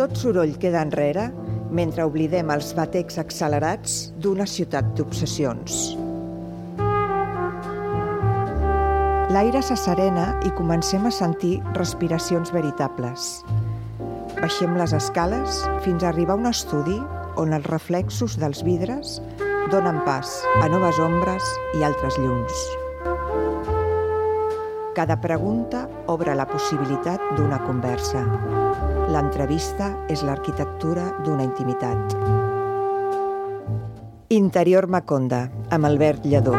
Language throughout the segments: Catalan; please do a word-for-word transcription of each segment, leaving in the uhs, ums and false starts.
tot soroll queda enrere mentre oblidem els batecs accelerats d'una ciutat d'obsessions. L'aire s'asserena i comencem a sentir respiracions veritables. Baixem les escales fins a arribar a un estudi on els reflexos dels vidres donen pas a noves ombres i altres llums. Cada pregunta obre la possibilitat d'una conversa. L'entrevista és l'arquitectura d'una intimitat. Interior Maconda, amb Albert Lledó.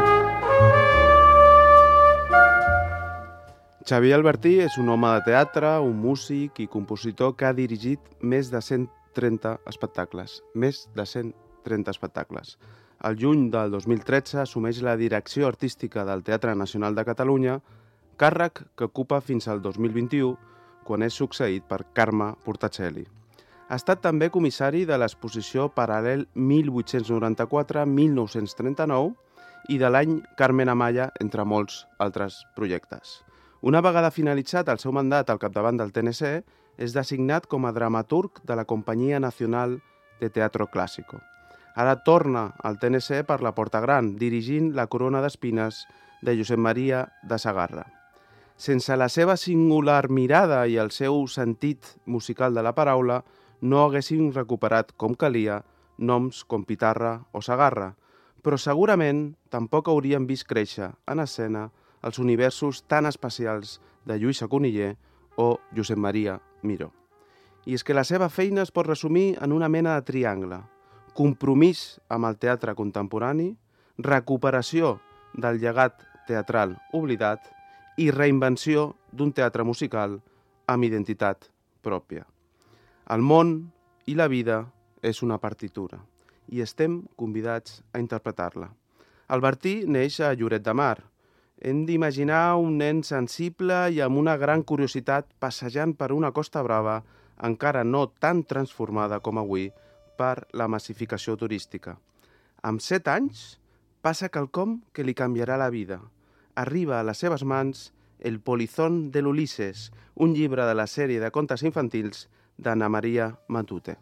Xavier Albertí és un home de teatre, un músic i compositor que ha dirigit més de cent trenta espectacles. Més de cent trenta espectacles. Al juny del dos mil tretze assumeix la direcció artística del Teatre Nacional de Catalunya, càrrec que ocupa fins al dos mil vint-i-u, quan és succeït per Carme Portacelli. Ha estat també comissari de l'exposició Paral·lel mil vuit-cents noranta-quatre a mil nou-cents trenta-nou i de l'any Carmen Amaya, entre molts altres projectes. Una vegada finalitzat el seu mandat al capdavant del T N C, és designat com a dramaturg de la Companyia Nacional de Teatro Clásico. Ara torna al T N C per la Porta Gran, dirigint La Corona d'Espines de Josep Maria de Sagarra. Sense la seva singular mirada i el seu sentit musical de la paraula, no haguessin recuperat com calia noms com Pitarra o Sagarra, però segurament tampoc haurien vist créixer en escena els universos tan especials de Lluïsa Coniller o Josep Maria Miró. I és que la seva feina es pot resumir en una mena de triangle: compromís amb el teatre contemporani, recuperació del llegat teatral oblidat i reinvenció d'un teatre musical amb identitat pròpia. El món i la vida és una partitura i estem convidats a interpretar-la. Albertí neix a Lloret de Mar. Hem d'imaginar un nen sensible i amb una gran curiositat passejant per una Costa Brava encara no tan transformada com avui per la massificació turística. Amb set anys passa quelcom que li canviarà la vida. Arriba a les seves mans El polizón de l'Ulisses, un llibre de la sèrie de contes infantils d'Anna Maria Matute.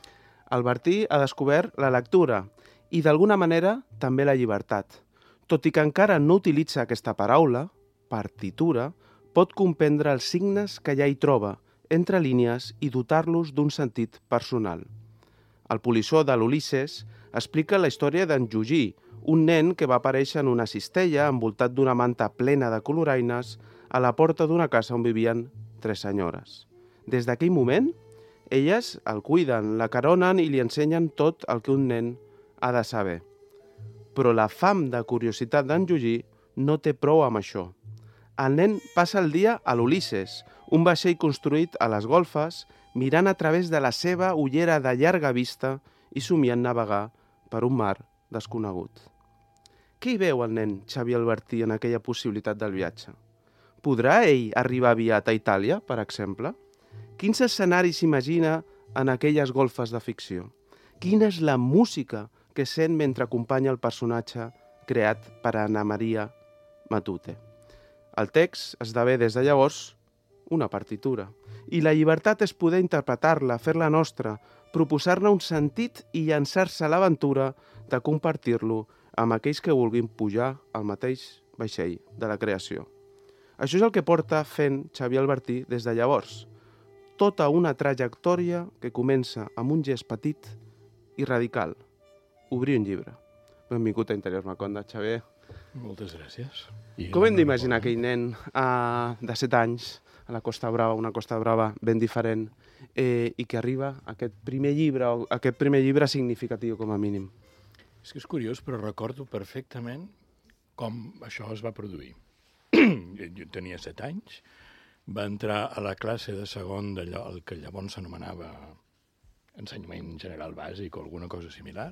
Albertí ha descobert la lectura i, d'alguna manera, també la llibertat. Tot i que encara no utilitza aquesta paraula, partitura, pot comprendre els signes que ja hi troba, entre línies, i dotar-los d'un sentit personal. El polissó de l'Ulisses explica la història d'en Jugí, un nen que va aparèixer en una cistella envoltat d'una manta plena de coloraines a la porta d'una casa on vivien tres senyores. Des d'aquell moment, elles el cuiden, l'acaronen i li ensenyen tot el que un nen ha de saber. Però la fam de curiositat d'en Jugí no té prou amb això. El nen passa el dia a l'Ulisses, un vaixell construït a les golfes, mirant a través de la seva ullera de llarga vista i somiant navegar per un mar desconegut. Què hi veu el nen Xavier Albertí en aquella possibilitat del viatge? Podrà ell arribar aviat a Itàlia, per exemple? Quins escenaris s'imagina en aquelles golfes de ficció? Quina és la música que sent mentre acompanya el personatge creat per Anna Maria Matute? El text esdevé des de llavors una partitura, i la llibertat és poder interpretar-la, fer-la nostra, proposar-ne un sentit i llançar-se a l'aventura de compartir-lo amb aquells que vulguin pujar al mateix vaixell de la creació. Això és el que porta fent Xavier Albertí des de llavors. Tota una trajectòria que comença amb un gest petit i radical. Obrir un llibre. Benvingut a Interior Maconda, Xavier. Moltes gràcies. I Com hem d'imaginar aquell nen uh, de set anys a la Costa Brava, una Costa Brava ben diferent, eh, i que arriba a aquest primer llibre, o aquest primer llibre significatiu com a mínim? És que és curiós, però recordo perfectament com això es va produir. Jo tenia set anys, va entrar a la classe de segon d'allò, el que llavors s'anomenava ensenyament general bàsic o alguna cosa similar,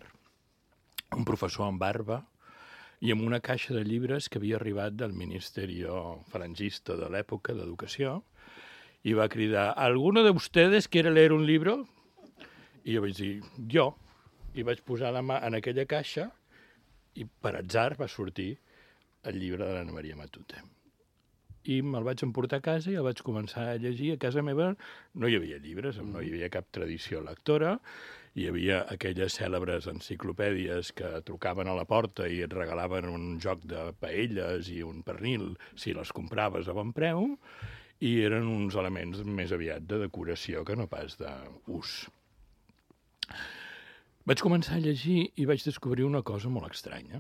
un professor amb barba i amb una caixa de llibres que havia arribat del Ministeri falangista de l'època d'Educació, i va cridar: ¿Alguno de ustedes quiere leer un libro? I jo vaig dir, jo, i vaig posar la mà en aquella caixa i per atzar va sortir el llibre de l'Anna Maria Matute. i me'l vaig emportar a casa i el vaig començar a llegir. A casa meva no hi havia llibres, no hi havia cap tradició lectora, hi havia aquelles cèlebres enciclopèdies que trucaven a la porta i et regalaven un joc de paelles i un pernil si les compraves a bon preu, i eren uns elements més aviat de decoració que no pas d'ús. Vaig començar a llegir i vaig descobrir una cosa molt estranya,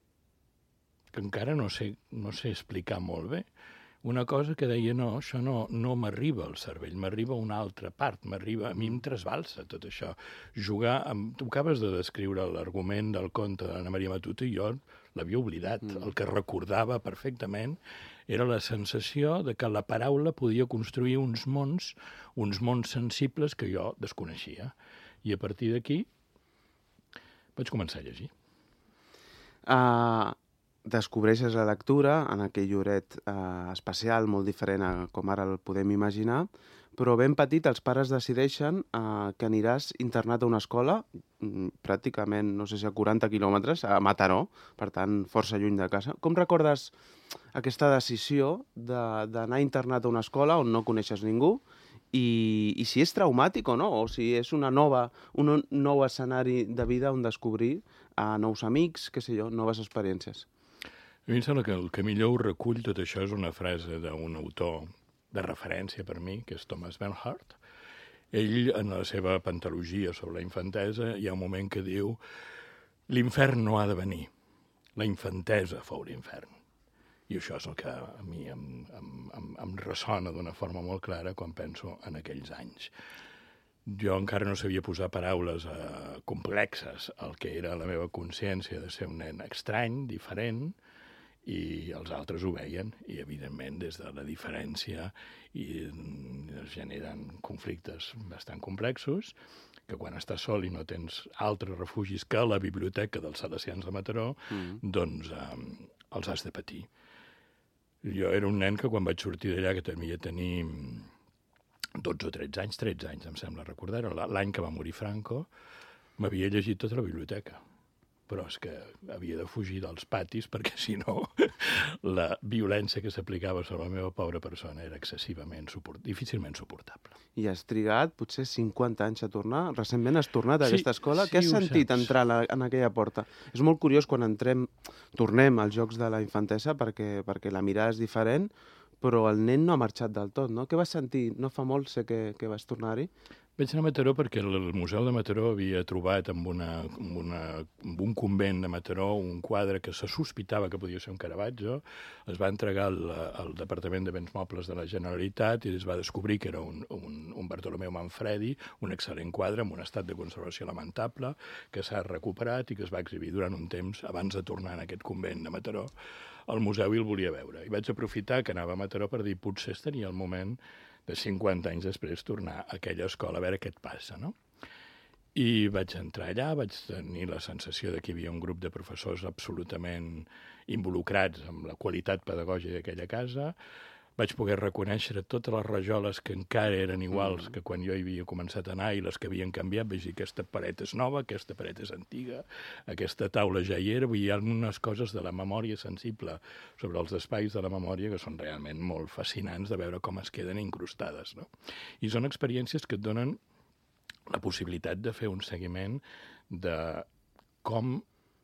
que encara no sé, no sé explicar molt bé. Una cosa que deia, no, això no, no m'arriba al cervell, m'arriba a una altra part, m'arriba, a mi em trasbalsa tot això. Jugar amb... Tu acabes de descriure l'argument del conte d'Anna Maria Matute i jo l'havia oblidat. Mm. El que recordava perfectament era la sensació de que la paraula podia construir uns mons, uns mons sensibles que jo desconeixia. I a partir d'aquí vaig començar a llegir. Uh, descobreixes la lectura en aquell lloret uh, especial, molt diferent a com ara el podem imaginar, però ben petit els pares decideixen uh, que aniràs internat a una escola, mm, pràcticament, no sé si a quaranta quilòmetres, a Mataró, per tant, força lluny de casa. Com recordes aquesta decisió d'anar internat a una escola on no coneixes ningú i, i si és traumàtic o no, o si és una nova, un nou escenari de vida on descobrir uh, nous amics, què sé jo, noves experiències? A mi em sembla que el que millor ho recull tot això és una frase d'un autor de referència per mi, que és Thomas Bernhardt. Ell, en la seva pentalogia sobre la infantesa, hi ha un moment que diu l'infern no ha de venir, la infantesa fou l'infern. I això és el que a mi em, em, em, em ressona d'una forma molt clara quan penso en aquells anys. Jo encara no sabia posar paraules eh, complexes al que era la meva consciència de ser un nen estrany, diferent, i els altres ho veien, i evidentment des de la diferència i es generen conflictes bastant complexos, que quan estàs sol i no tens altres refugis que la biblioteca dels Salesians de Mataró, mm. doncs eh, els has de patir. Jo era un nen que quan vaig sortir d'allà, que devia tenir dotze o tretze anys, tretze anys em sembla recordar, l'any que va morir Franco, m'havia llegit tota la biblioteca. Però és que havia de fugir dels patis perquè, si no, la violència que s'aplicava sobre la meva pobra persona era excessivament suport... difícilment suportable. I has trigat potser cinquanta anys a tornar? Recentment has tornat a sí, aquesta escola? Sí, Què has sentit saps. entrar la, en aquella porta? És molt curiós quan entrem, tornem als jocs de la infantesa perquè, perquè la mirada és diferent, però el nen no ha marxat del tot, no? Què vas sentir? No fa molt sé que, que vas tornar-hi. Vaig anar a Mataró perquè el Museu de Mataró havia trobat en, una, en, una, en un convent de Mataró un quadre que se sospitava que podia ser un Caravaggio, es va entregar al, al Departament de Béns Mobles de la Generalitat i es va descobrir que era un, un, un Bartolomeu Manfredi, un excel·lent quadre amb un estat de conservació lamentable, que s'ha recuperat i que es va exhibir durant un temps abans de tornar en aquest convent de Mataró al museu i el volia veure. I vaig aprofitar que anava a Mataró per dir potser tenia el moment de cinquanta anys després tornar a aquella escola a veure què et passa, no? I vaig entrar allà, vaig tenir la sensació de que hi havia un grup de professors absolutament involucrats amb la qualitat pedagògica d'aquella casa. Vaig poder reconèixer totes les rajoles que encara eren iguals mm. que quan jo hi havia començat a anar i les que havien canviat. Vaig dir, aquesta paret és nova, aquesta paret és antiga, aquesta taula ja hi era. Vull dir, hi ha unes coses de la memòria sensible sobre els espais de la memòria que són realment molt fascinants de veure com es queden incrustades, no? I són experiències que et donen la possibilitat de fer un seguiment de com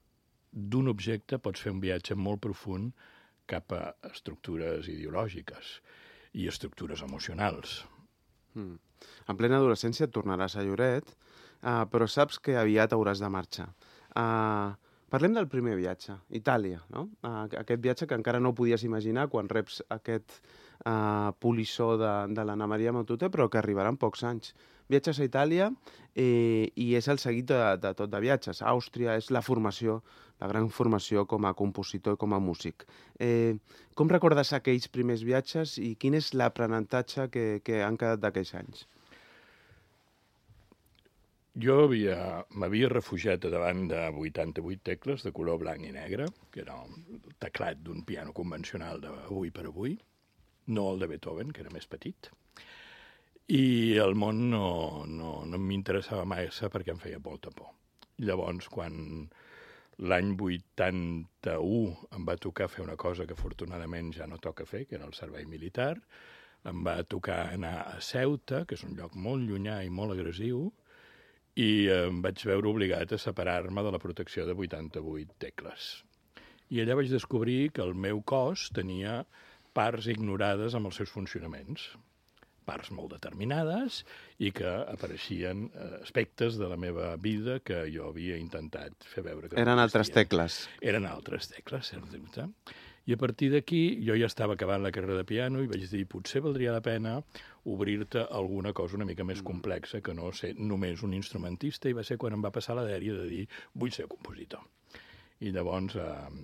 d'un objecte pots fer un viatge molt profund cap a estructures ideològiques i estructures emocionals. Mm. En plena adolescència et tornaràs a Lloret, uh, però saps que aviat hauràs de marxar. Uh, parlem del primer viatge, Itàlia, no? Uh, aquest viatge que encara no podies imaginar quan reps aquest uh, polissó de, de l'Anna Maria Matute, però que arribarà en pocs anys. Viatges a Itàlia eh, i és el seguit de, de tot de viatges. Àustria és la formació, la gran formació com a compositor i com a músic. Eh, com recordes aquells primers viatges i quin és l'aprenentatge que, que han quedat d'aquells anys? Jo m'havia refugiat davant de vuitanta-vuit tecles de color blanc i negre, que era el teclat d'un piano convencional d'avui per avui, no el de Beethoven, que era més petit. I el món no, no, no m'interessava massa perquè em feia molta por. Llavors, quan L'any vuitanta-u em va tocar fer una cosa que afortunadament ja no toca fer, que era el servei militar. Em va tocar anar a Ceuta, que és un lloc molt llunyà i molt agressiu, i em vaig veure obligat a separar-me de la protecció de vuitanta-vuit tecles. I allà vaig descobrir que el meu cos tenia parts ignorades amb els seus funcionaments, parts molt determinades i que apareixien aspectes de la meva vida que jo havia intentat fer veure que no Eren altres tecles. Eren altres tecles, sens dubte. I a partir d'aquí jo ja estava acabant la carrera de piano i vaig dir, potser valdria la pena obrir-te alguna cosa una mica més complexa que no ser només un instrumentista, i va ser quan em va passar la dèria de dir, vull ser compositor. I llavors,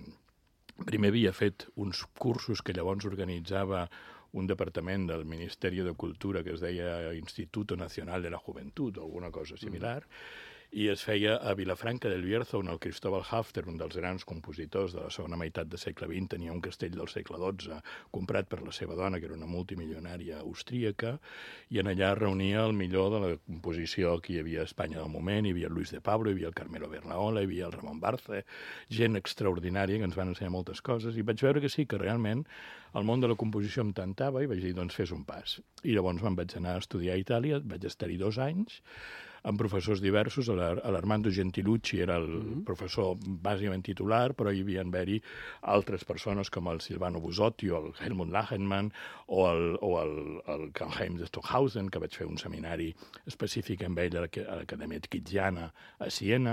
eh, primer havia fet uns cursos que llavors organitzava un departament del Ministeri de Cultura que es deia Instituto Nacional de la Juventud o alguna cosa similar, mm. i es feia a Vilafranca del Bierzo, on el Cristóbal Hafter, un dels grans compositors de la segona meitat del segle vint, tenia un castell del segle dotze comprat per la seva dona, que era una multimilionària austríaca, i en allà reunia el millor de la composició que hi havia a Espanya del moment. Hi havia el Luis de Pablo, hi havia el Carmelo Bernaola, hi havia el Ramon Barce, gent extraordinària que ens van ensenyar moltes coses, i vaig veure que sí, que realment el món de la composició em tentava, i vaig dir, doncs fes un pas. I llavors me'n vaig anar a estudiar a Itàlia, vaig estar-hi dos anys, amb professors diversos. L'Armando Gentilucci era el mm-hmm. professor bàsicament titular, però hi havia d'haver-hi altres persones com el Silvano Busotti o el Helmut Lachenmann o el, o el, el Karl-Heinz de Stockhausen, que vaig fer un seminari específic amb ell a l'Acadèmia Tchigiana a Siena.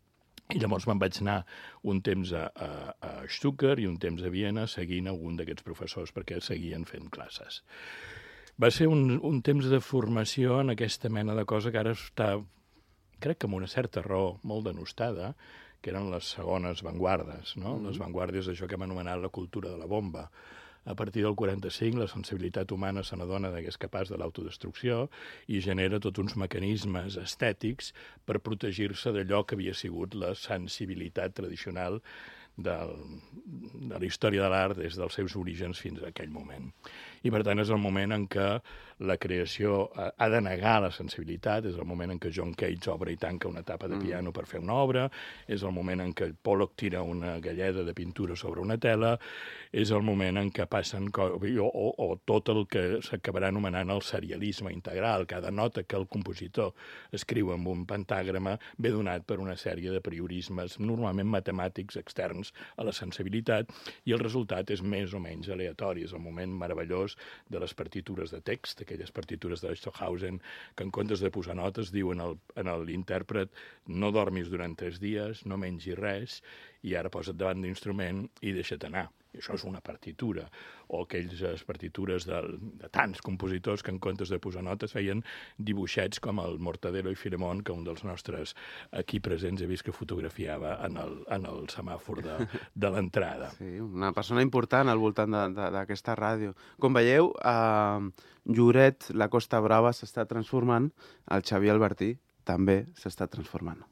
I llavors me'n vaig anar un temps a, a, a Stuttgart i un temps a Viena seguint algun d'aquests professors perquè seguien fent classes. Va ser un, un temps de formació en aquesta mena de cosa que ara està, crec que amb una certa raó, molt denostada, que eren les segones vanguardes, no? Mm-hmm. Les vanguardes d'això que hem anomenat la cultura de la bomba. A partir del quaranta-cinc, la sensibilitat humana se n'adona que és capaç de l'autodestrucció i genera tots uns mecanismes estètics per protegir-se d'allò que havia sigut la sensibilitat tradicional del, de la història de l'art des dels seus orígens fins a aquell moment. I, per tant, és el moment en què la creació ha de negar la sensibilitat, és el moment en què John Cage obre i tanca una tapa de piano per fer una obra, és el moment en què Pollock tira una galleda de pintura sobre una tela, és el moment en què passen o, o, o tot el que s'acabarà anomenant el serialisme integral. Cada nota que el compositor escriu amb un pentàgrama ve donat per una sèrie de priorismes normalment matemàtics externs a la sensibilitat, i el resultat és més o menys aleatori. És el moment meravellós de les partitures de text, aquelles partitures de Stockhausen, que en comptes de posar notes diuen al, en l'intèrpret no dormis durant tres dies, no mengis res, i ara posa't davant d'instrument i deixa't anar. I això és una partitura. O aquelles partitures de, de tants compositors que en comptes de posar notes feien dibuixets com el Mortadelo i Filemón, que un dels nostres aquí presents he vist que fotografiava en el, en el semàfor de, de l'entrada. Sí, una persona important al voltant d'aquesta ràdio. Com veieu, a Lloret, la Costa Brava s'està transformant, el Xavier Albertí també s'està transformant.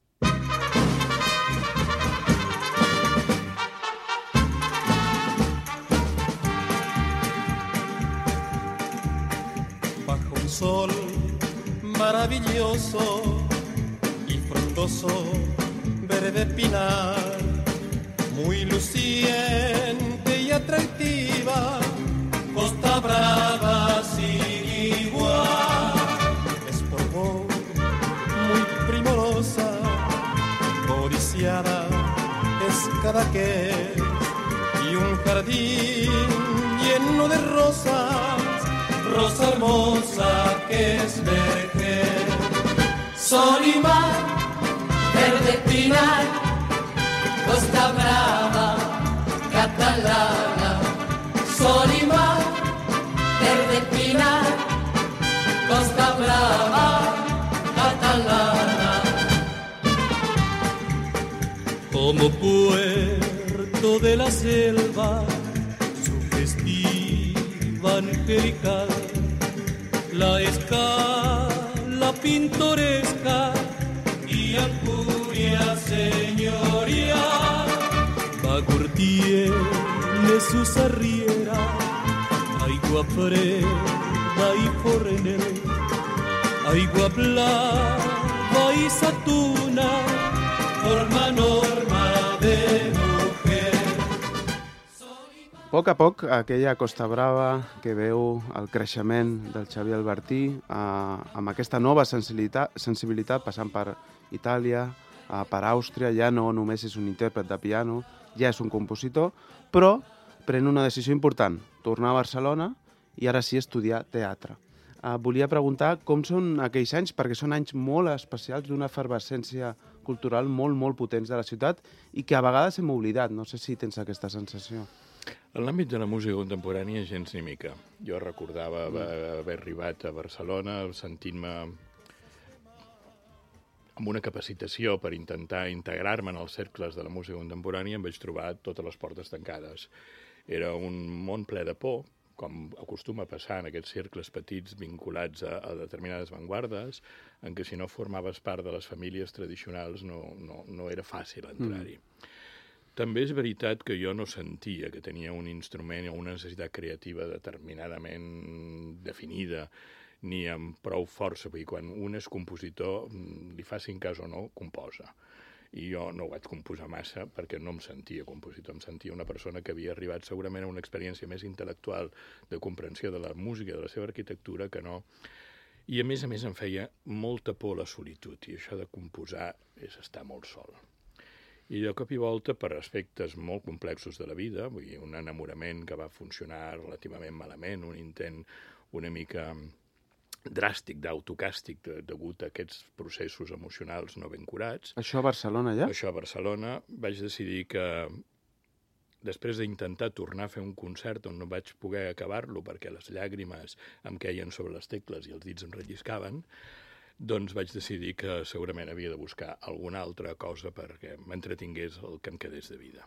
Sol maravilloso y frondoso, verde pinar, muy luciente y atractiva, Costa Brava sin igual. Es por vos muy primorosa, codiciada es cada que, y un jardín lleno de rosas, rosa hermosa que es vergel. Sol y mar, verde pinar, Costa Brava, catalana. Sol y mar, verde pinar, Costa Brava, catalana. Como puerto de la selva, sugestiva angelical, la escala pintoresca y Ampuria señorial. Bagur tiene sus arrieras, aigua freda y fornel, aigua blava y satuna, forma normal. de mujer. A poc a poc, aquella Costa Brava que veu el creixement del Xavier Albertí, eh, amb aquesta nova sensibilitat, sensibilitat passant per Itàlia, eh, per Àustria, ja no només és un intèrpret de piano, ja és un compositor, però pren una decisió important, tornar a Barcelona i ara sí estudiar teatre. Eh, volia preguntar com són aquells anys, perquè són anys molt especials d'una efervescència cultural molt, molt potents de la ciutat i que a vegades hem oblidat. No sé si tens aquesta sensació. En l'àmbit de la música contemporània, gens ni mica. Jo recordava haver, haver arribat a Barcelona sentint-me amb una capacitació per intentar integrar-me en els cercles de la música contemporània, em vaig trobar totes les portes tancades. Era un món ple de por, com acostuma a passar en aquests cercles petits vinculats a, a determinades avantguardes, en què si no formaves part de les famílies tradicionals no, no, no era fàcil entrar-hi. Mm. També és veritat que jo no sentia que tenia un instrument o una necessitat creativa determinadament definida, ni amb prou força, perquè quan un és compositor, li facin cas o no, composa. I jo no ho vaig composar massa perquè no em sentia compositor, em sentia una persona que havia arribat segurament a una experiència més intel·lectual de comprensió de la música, de la seva arquitectura, que no. I a més a més em feia molta por la solitud, i això de composar és estar molt sol. I de cop i volta, per aspectes molt complexos de la vida, vull dir, un enamorament que va funcionar relativament malament, un intent una mica dràstic d'autocàstic de, degut a aquests processos emocionals no ben curats. Això a Barcelona ja? Això a Barcelona. Vaig decidir que, després d'intentar tornar a fer un concert on no vaig poder acabar-lo perquè les llàgrimes em queien sobre les tecles i els dits em relliscaven, doncs vaig decidir que segurament havia de buscar alguna altra cosa perquè m'entretingués el que em quedés de vida.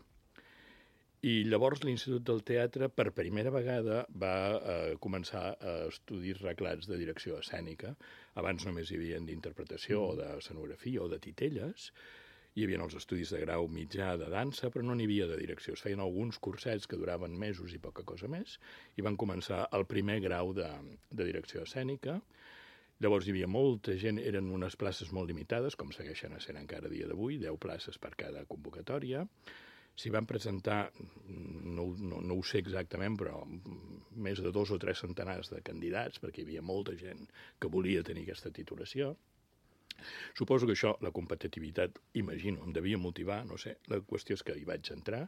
I llavors l'Institut del Teatre, per primera vegada, va eh, començar a estudis reglats de direcció escènica. Abans només hi havia d'interpretació, o d'escenografia, o de titelles. Hi havia els estudis de grau mitjà de dansa, però no n'hi havia de direcció. Es feien alguns cursets que duraven mesos i poca cosa més, i van començar el primer grau de, de direcció escènica. Llavors hi havia molta gent, eren unes places molt limitades, com segueixen sent encara a dia d'avui, deu places per cada convocatòria. S'hi van presentar, no, no, no ho sé exactament, però més de dos o tres centenars de candidats, perquè hi havia molta gent que volia tenir aquesta titulació. Suposo que això, la competitivitat, imagino, em devia motivar, no sé. La qüestió és que hi vaig entrar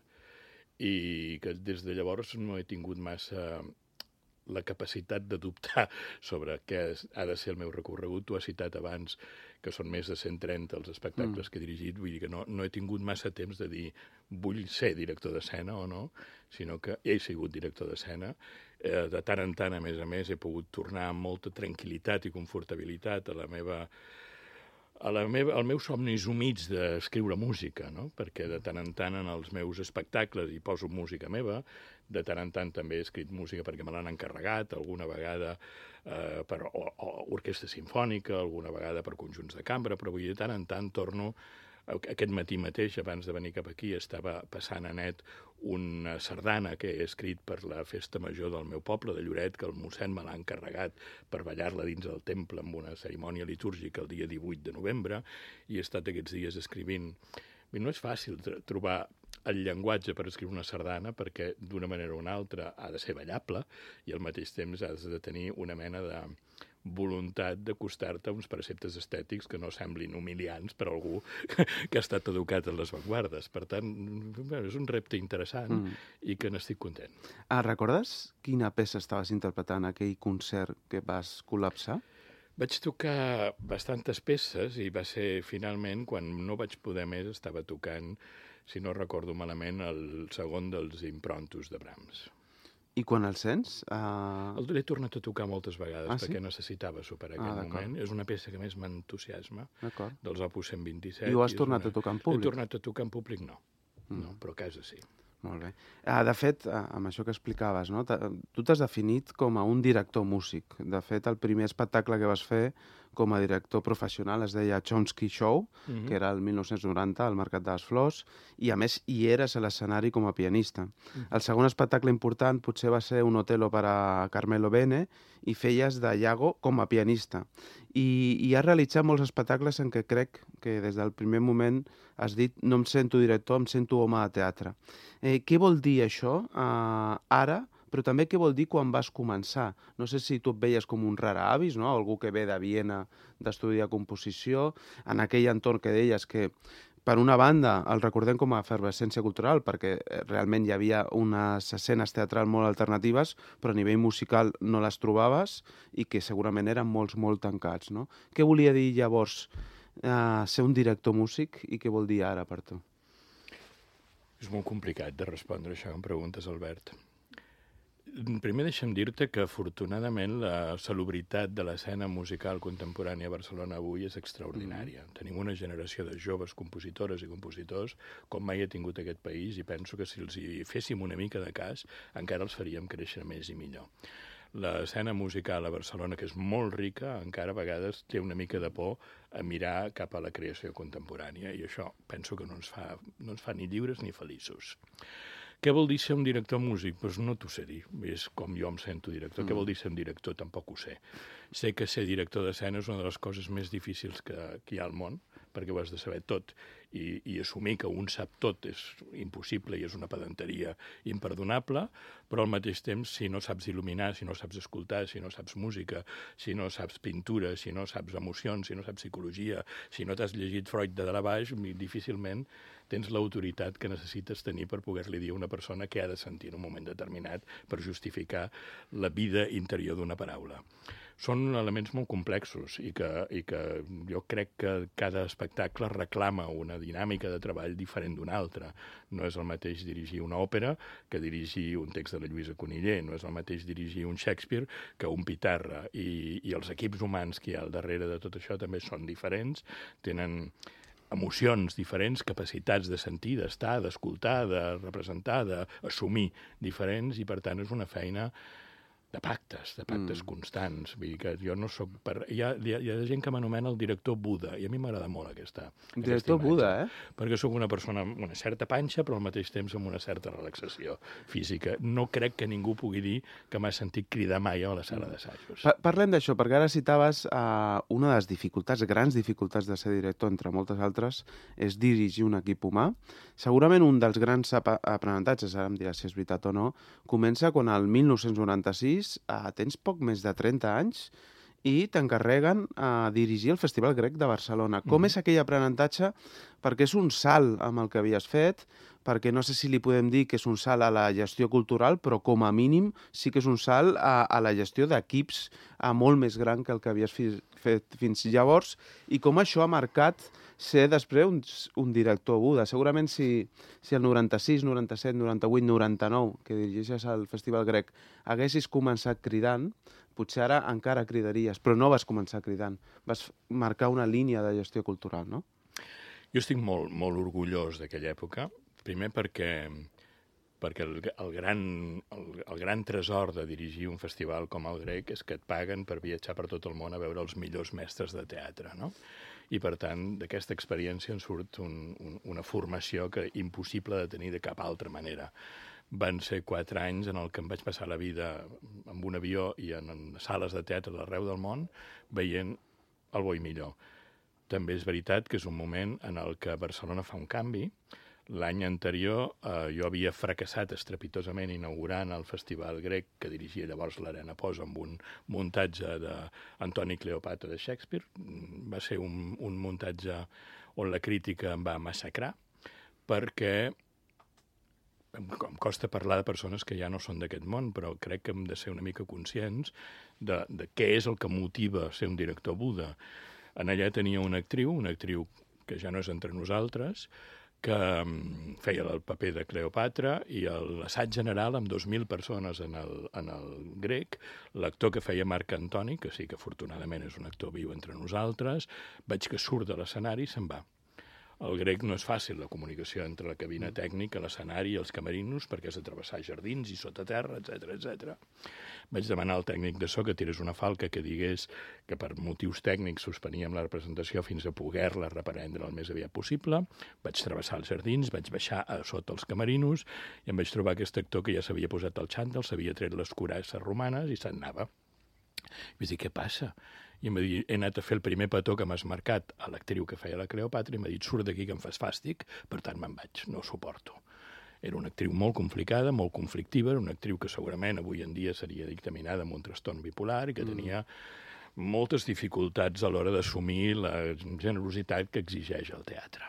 i que des de llavors no he tingut massa la capacitat de dubtar sobre què ha de ser el meu recorregut. Tu has citat abans que són més de cent trenta els espectacles mm. que he dirigit, vull dir que no, no he tingut massa temps de dir vull ser director d'escena o no, sinó que he sigut director d'escena. Eh, de tant en tant, a més a més, he pogut tornar amb molta tranquil·litat i confortabilitat a la meva... A la meva, als meus somnis humits d'escriure música, no? Perquè de tant en tant en els meus espectacles hi poso música meva, de tant en tant també he escrit música perquè me l'han encarregat, alguna vegada eh, per o, o orquestra simfònica, alguna vegada per conjunts de cambra, però vull dir, de tant en tant torno... Aquest matí mateix, abans de venir cap aquí, estava passant a net una sardana que he escrit per la festa major del meu poble, de Lloret, que el mossèn me l'ha encarregat per ballar-la dins del temple amb una cerimònia litúrgica el dia divuit de novembre, i he estat aquests dies escrivint. No és fàcil trobar el llenguatge per escriure una sardana perquè d'una manera o una altra ha de ser ballable i al mateix temps has de tenir una mena de voluntat d'acostar-te a uns preceptes estètics que no semblin humiliants per algú que, que ha estat educat en les avantguardes. Per tant, és un repte interessant mm. i que n'estic content. Ah, recordes quina peça estaves interpretant aquell concert que vas col·lapsar? Vaig tocar bastantes peces i va ser finalment, quan no vaig poder més, estava tocant, si no recordo malament, el segon dels improntos de Brahms. I quan el sents? Uh... El l'he tornat a tocar moltes vegades ah, perquè sí? necessitava superar ah, aquest moment. És una peça que més m'entusiasma, dels Opus cent vint-i-set. I ho has tornat una... a tocar en públic? He tornat a tocar en públic, no. Mm. No, però a casa sí. Molt bé. Uh, de fet, uh, amb això que explicaves, no? tu t'has definit com a un director músic. De fet, el primer espectacle que vas fer com a director professional, es deia Chomsky Show, Mhm. que era el mil nou-cents noranta al Mercat de les Flors, i a més hi eres a l'escenari com a pianista. El segon espectacle important potser va ser un Otello per a Carmelo Bene i feies de Iago com a pianista. I, i has realitzat molts espectacles en què crec que des del primer moment has dit no em sento director, em sento home de teatre. Eh, què vol dir això eh, ara, però també què vol dir quan vas començar? No sé si tu et veies com un rara avis, no? Algú que ve de Viena d'estudiar composició, en aquell entorn que deies que, per una banda, el recordem com a efervescència cultural, perquè realment hi havia unes escenes teatrals molt alternatives, però a nivell musical no les trobaves i que segurament eren molts, molt tancats, no? Què volia dir llavors eh, ser un director músic i què vol dir ara per tu? És molt complicat de respondre això, em preguntes, Albert. Primer deixa'm dir-te que, afortunadament, la salubritat de l'escena musical contemporània a Barcelona avui és extraordinària. Mm. Tenim una generació de joves compositores i compositors com mai ha tingut aquest país i penso que si els hi féssim una mica de cas encara els faríem créixer més i millor. L'escena musical a Barcelona, que és molt rica, encara a vegades té una mica de por a mirar cap a la creació contemporània i això penso que no ens fa, no ens fa ni lliures ni feliços. Què vol dir ser un director músic? Doncs no t'ho sé dir, és com jo em sento director. Mm. Què vol dir ser un director? Tampoc ho sé. Sé que ser director d'escena és una de les coses més difícils que, que hi ha al món, perquè ho has de saber tot, i, i assumir que un sap tot és impossible i és una pedanteria imperdonable, però al mateix temps, si no saps il·luminar, si no saps escoltar, si no saps música, si no saps pintura, si no saps emocions, si no saps psicologia, si no t'has llegit Freud de dalt a baix, difícilment tens l'autoritat que necessites tenir per poder-li dir a una persona què ha de sentir en un moment determinat per justificar la vida interior d'una paraula. Són elements molt complexos i que, i que jo crec que cada espectacle reclama una dinàmica de treball diferent d'una altra. No és el mateix dirigir una òpera que dirigir un text de la Lluïsa Coniller, no és el mateix dirigir un Shakespeare que un Pitarra, i, i els equips humans que hi ha al darrere de tot això també són diferents, tenen emocions diferents, capacitats de sentir, d'estar, d'escoltar, de representar, d'assumir diferents, i per tant és una feina de pactes, de pactes mm. constants. Vull dir que jo no soc... Per... Hi, ha, hi, ha, hi ha gent que m'anomena el director Buda, i a mi m'agrada molt aquesta, director aquesta Buda, eh? Perquè sóc una persona amb una certa panxa, però al mateix temps amb una certa relaxació física. No crec que ningú pugui dir que m'ha sentit cridar mai a la sala d'assajos. Pa Parlem d'això, perquè ara citaves uh, una de les dificultats, grans dificultats de ser director, entre moltes altres, és dirigir un equip humà. Segurament un dels grans ap aprenentatges, ara em diràs si és veritat o no, comença quan el mil nou-cents noranta-sis Uh, tens poc més de trenta anys i t'encarreguen a dirigir el Festival Grec de Barcelona. Com mm. és aquell aprenentatge? Perquè és un salt amb el que havies fet, perquè no sé si li podem dir que és un salt a la gestió cultural, però com a mínim sí que és un salt a, a la gestió d'equips molt més gran que el que havies fi fet fins llavors, i com això ha marcat ser després un, un director Buda. Segurament si, si el noranta-sis, noranta-set, noranta-vuit, noranta-nou, que dirigeixes al Festival Grec, haguessis començat cridant, potser ara encara cridaries, però no vas començar cridant. Vas marcar una línia de gestió cultural, no? Jo estic molt, molt orgullós d'aquella època, primer perquè, perquè el, el, gran, el, el gran tresor de dirigir un festival com el Grec és que et paguen per viatjar per tot el món a veure els millors mestres de teatre, no? I, per tant, d'aquesta experiència en surt un, un, una formació que impossible de tenir de cap altra manera. Van ser quatre anys en el que em vaig passar la vida amb un avió i en, en sales de teatre d'arreu del món veient el bo i millor. També és veritat que és un moment en el que Barcelona fa un canvi. L'any anterior eh, jo havia fracassat estrepitosament inaugurant el Festival Grec que dirigia llavors l'Arena Pos amb un muntatge d'Antoni Cleopatra de Shakespeare. Va ser un, un muntatge on la crítica em va massacrar perquè em, em costa parlar de persones que ja no són d'aquest món, però crec que hem de ser una mica conscients de, de què és el que motiva ser un director Buda. En allà tenia una actriu, una actriu que ja no és entre nosaltres, que feia el paper de Cleopatra, i l'assaig general amb dos mil persones en el, en el Grec, l'actor que feia Marc Antoni, que sí que afortunadament és un actor viu entre nosaltres, veig que surt de l'escenari i se'n va. El grec no és fàcil, la comunicació entre la cabina tècnica, l'escenari i els camerinos, perquè has de travessar jardins i sota terra, etcètera, etcètera. Vaig demanar al tècnic de so que tirés una falca que digués que per motius tècnics suspeníem la representació fins a poder-la reprendre el més aviat possible. Vaig travessar els jardins, vaig baixar a sota els camerinos i em vaig trobar aquest actor que ja s'havia posat el xandall, s'havia tret les cuirasses romanes i se'n anava. Vaig dir, què passa? I em va dir, he anat a fer el primer petó que m'has marcat a l'actriu que feia la Cleopatra i m'ha dit, surt d'aquí que em fas fàstic, per tant me'n vaig, no ho suporto. Era una actriu molt complicada, molt conflictiva, era una actriu que segurament avui en dia seria dictaminada amb un trastorn bipolar i que mm. tenia moltes dificultats a l'hora d'assumir la generositat que exigeix el teatre.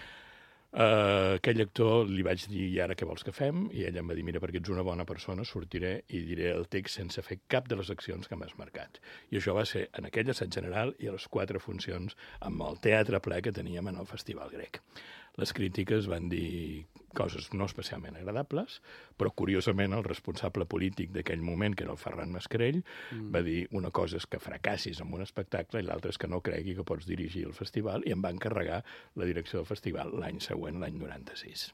Uh, aquell actor li vaig dir, i ara què vols que fem? I ella em va dir, mira, perquè ets una bona persona, sortiré i diré el text sense fer cap de les accions que m'has marcat. I això va ser en aquell assaig general i a les quatre funcions amb el teatre ple que teníem en el Festival Grec. Les crítiques van dir coses no especialment agradables, però curiosament el responsable polític d'aquell moment, que era el Ferran Mascarell, mm. va dir una cosa és que fracassis amb un espectacle i l'altra és que no cregui que pots dirigir el festival, i em va encarregar la direcció del festival l'any següent, l'any noranta-sis.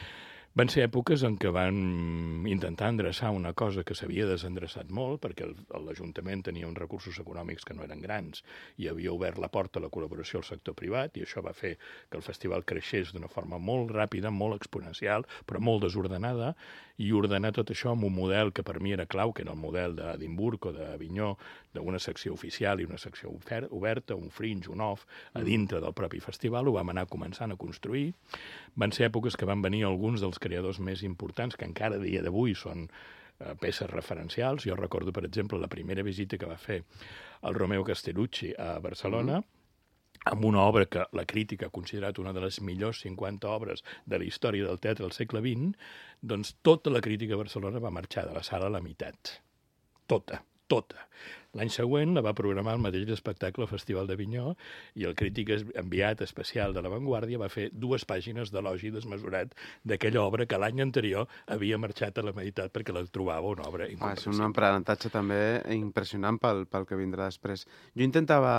Van ser èpoques en què van intentar endreçar una cosa que s'havia desendreçat molt, perquè l'Ajuntament tenia uns recursos econòmics que no eren grans i havia obert la porta a la col·laboració al sector privat, i això va fer que el festival creixés d'una forma molt ràpida, molt exponencial, però molt desordenada, i ordenar tot això amb un model que per mi era clau, que era el model d'Edimburg o d'Avinyó, d'una secció oficial i una secció oberta, un fringe, un off, a dintre del propi festival. Ho vam anar començant a construir. Van ser èpoques que van venir alguns dels creadors més importants, que encara a dia d'avui són eh, peces referencials. Jo recordo, per exemple, la primera visita que va fer el Romeo Castellucci a Barcelona, mm. amb una obra que la crítica ha considerat una de les millors cinquanta obres de la història del teatre del segle vint, doncs tota la crítica a Barcelona va marxar de la sala a la meitat. Tota, tota. L'any següent la va programar el mateix espectacle al Festival d'Avinyó i el crític enviat especial de La Vanguardia va fer dues pàgines d'elogi desmesurat d'aquella obra que l'any anterior havia marxat a la meitat perquè la trobava una obra incomprensible. Ah, és un aprenentatge també impressionant pel, pel que vindrà després. Jo intentava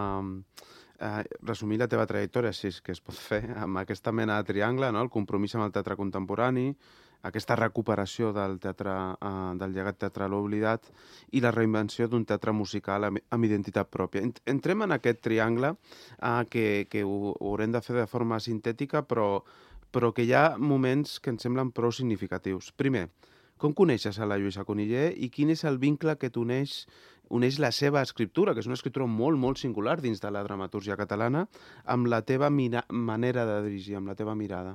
uh, uh, resumir la teva trajectòria, si és que es pot fer, amb aquesta mena de triangle, no? El compromís amb el teatre contemporani, aquesta recuperació del teatre, uh, del llegat teatral oblidat i la reinvenció d'un teatre musical amb, amb identitat pròpia. Entrem en aquest triangle uh, que, que ho, ho haurem de fer de forma sintètica, però, però que hi ha moments que ens semblen prou significatius. Primer, com coneixes a la Lluïsa Coniller i quin és el vincle que t'uneix uneix la seva escriptura, que és una escriptura molt, molt singular dins de la dramatúrgia catalana, amb la teva manera de dirigir, amb la teva mirada?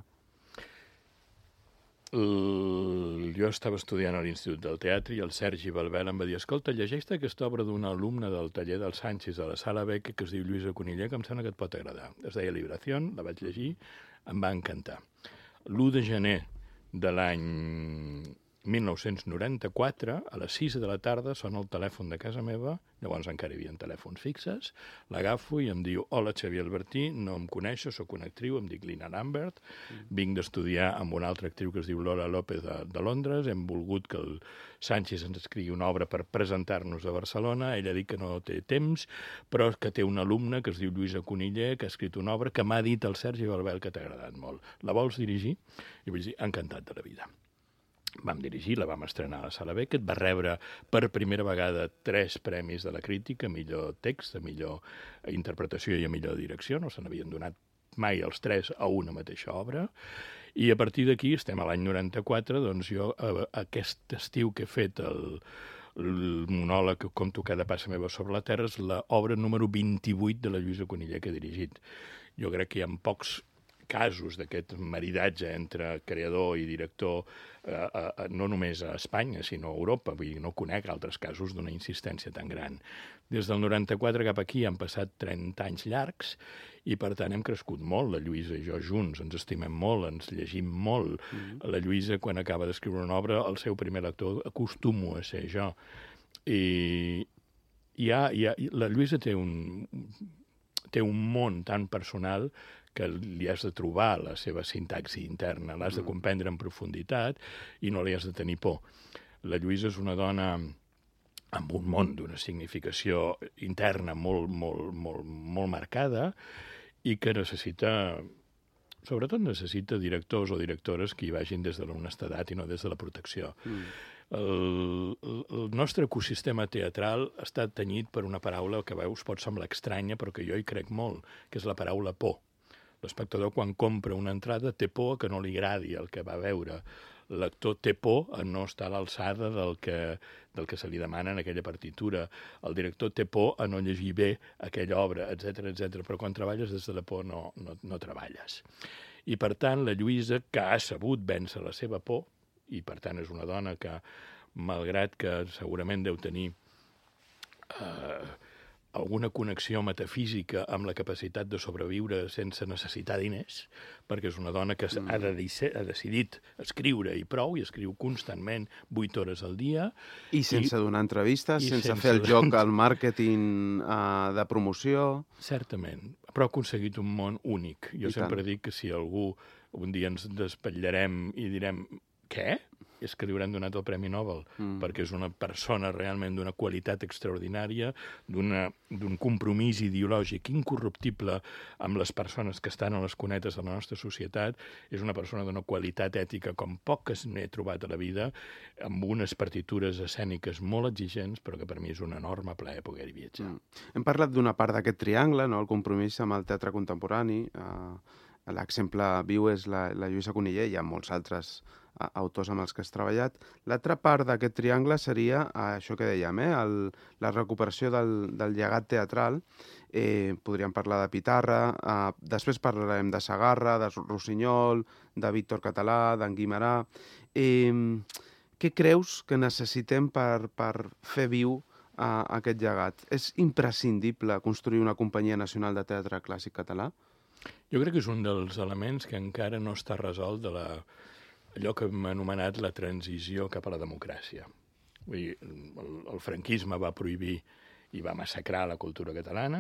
Uh, jo estava estudiant a l'Institut del Teatre i el Sergi Balbel em va dir, escolta, llegeix aquesta obra d'un alumne del taller del Sánchez de la Sala Beca que es diu Lluïsa Coniller, que em sembla que et pot agradar. Es deia Liberación, la vaig llegir, em va encantar. l'u de gener de l'any mil nou-cents noranta-quatre, a les sis de la tarda, sona el telèfon de casa meva, llavors encara hi havia telèfons fixes, l'agafo i em diu, hola Xavier Albertí, no em coneixes, sóc una actriu, em dic Lina Lambert, mm. vinc d'estudiar amb una altra actriu que es diu Lola López de, de Londres, hem volgut que el Sánchez ens escrigui una obra per presentar-nos a Barcelona, ella ha dit que no té temps, però que té una alumna que es diu Lluïsa Coniller, que ha escrit una obra que m'ha dit el Sergi Balbel que t'ha agradat molt. La vols dirigir? I vaig dir, encantat de la vida. Vam dirigir, la vam estrenar a la Sala Beckett, va rebre per primera vegada tres premis de la crítica, millor text, a millor interpretació i a millor direcció, no se n'havien donat mai els tres a una mateixa obra, i a partir d'aquí, estem a l'any noranta-quatre, doncs jo aquest estiu que he fet el, el monòleg que conto cada passa meva sobre la terra és l'obra número vint-i-vuit de la Lluïsa Coniller que he dirigit. Jo crec que hi ha pocs casos d'aquest maridatge entre creador i director, eh, eh, no només a Espanya, sinó a Europa. Vull dir, no conec altres casos d'una insistència tan gran. Des del noranta-quatre cap aquí han passat trenta anys llargs i, per tant, hem crescut molt, la Lluïsa i jo junts. Ens estimem molt, ens llegim molt. Mm. La Lluïsa, quan acaba d'escriure una obra, el seu primer lector acostumo a ser jo. I hi ha, hi ha, la Lluïsa té un, té un món tan personal que li has de trobar la seva sintaxi interna, l'has de comprendre en profunditat i no li has de tenir por. La Lluïsa és una dona amb un món d'una significació interna molt, molt, molt, molt marcada i que necessita sobretot necessita directors o directores que hi vagin des de l'honestedat i no des de la protecció. Mm. El, el nostre ecosistema teatral està tenyit per una paraula que a veus pot semblar estranya, però que jo hi crec molt, que és la paraula por. L'espectador, quan compra una entrada, té por que no li agradi el que va veure. L'actor té por a no estar a l'alçada del que, del que se li demana en aquella partitura. El director té por a no llegir bé aquella obra, etcètera, etcètera. Però quan treballes des de la por no, no, no treballes. I, per tant, la Lluïsa, que ha sabut vèncer la seva por, i, per tant, és una dona que, malgrat que segurament deu tenir eh, alguna connexió metafísica amb la capacitat de sobreviure sense necessitar diners, perquè és una dona que mm. ha, de, ha decidit escriure i prou, i escriu constantment vuit hores al dia. I sense i, donar entrevistes, i sense, sense fer el donar... joc al màrqueting uh, de promoció. Certament, però ha aconseguit un món únic. Jo I sempre tant. dic que si algú un dia ens despatllarem i direm què? És que li hauran donat el Premi Nobel, mm. perquè és una persona realment d'una qualitat extraordinària, d'un compromís ideològic incorruptible amb les persones que estan a les cunetes de la nostra societat, és una persona d'una qualitat ètica com poques n'he trobat a la vida, amb unes partitures escèniques molt exigents, però que per mi és un enorme plaer poder-hi viatjar. Mm. Hem parlat d'una part d'aquest triangle, no? El compromís amb el teatre contemporani. Uh, L'exemple viu és la, la Lluïsa Cunillé, hi ha molts altres autors amb els que has treballat. L'altra part d'aquest triangle seria això que dèiem, eh? El, la recuperació del, del llegat teatral. Eh, podríem parlar de Pitarra, eh, després parlarem de Segarra, de Rossinyol, de Víctor Català, d'en Guimerà. Eh, què creus que necessitem per, per fer viu eh, aquest llegat? És imprescindible construir una companyia nacional de teatre clàssic català? Jo crec que és un dels elements que encara no està resolt de la, allò que hem anomenat la transició cap a la democràcia. Vull dir, el, el franquisme va prohibir i va massacrar la cultura catalana,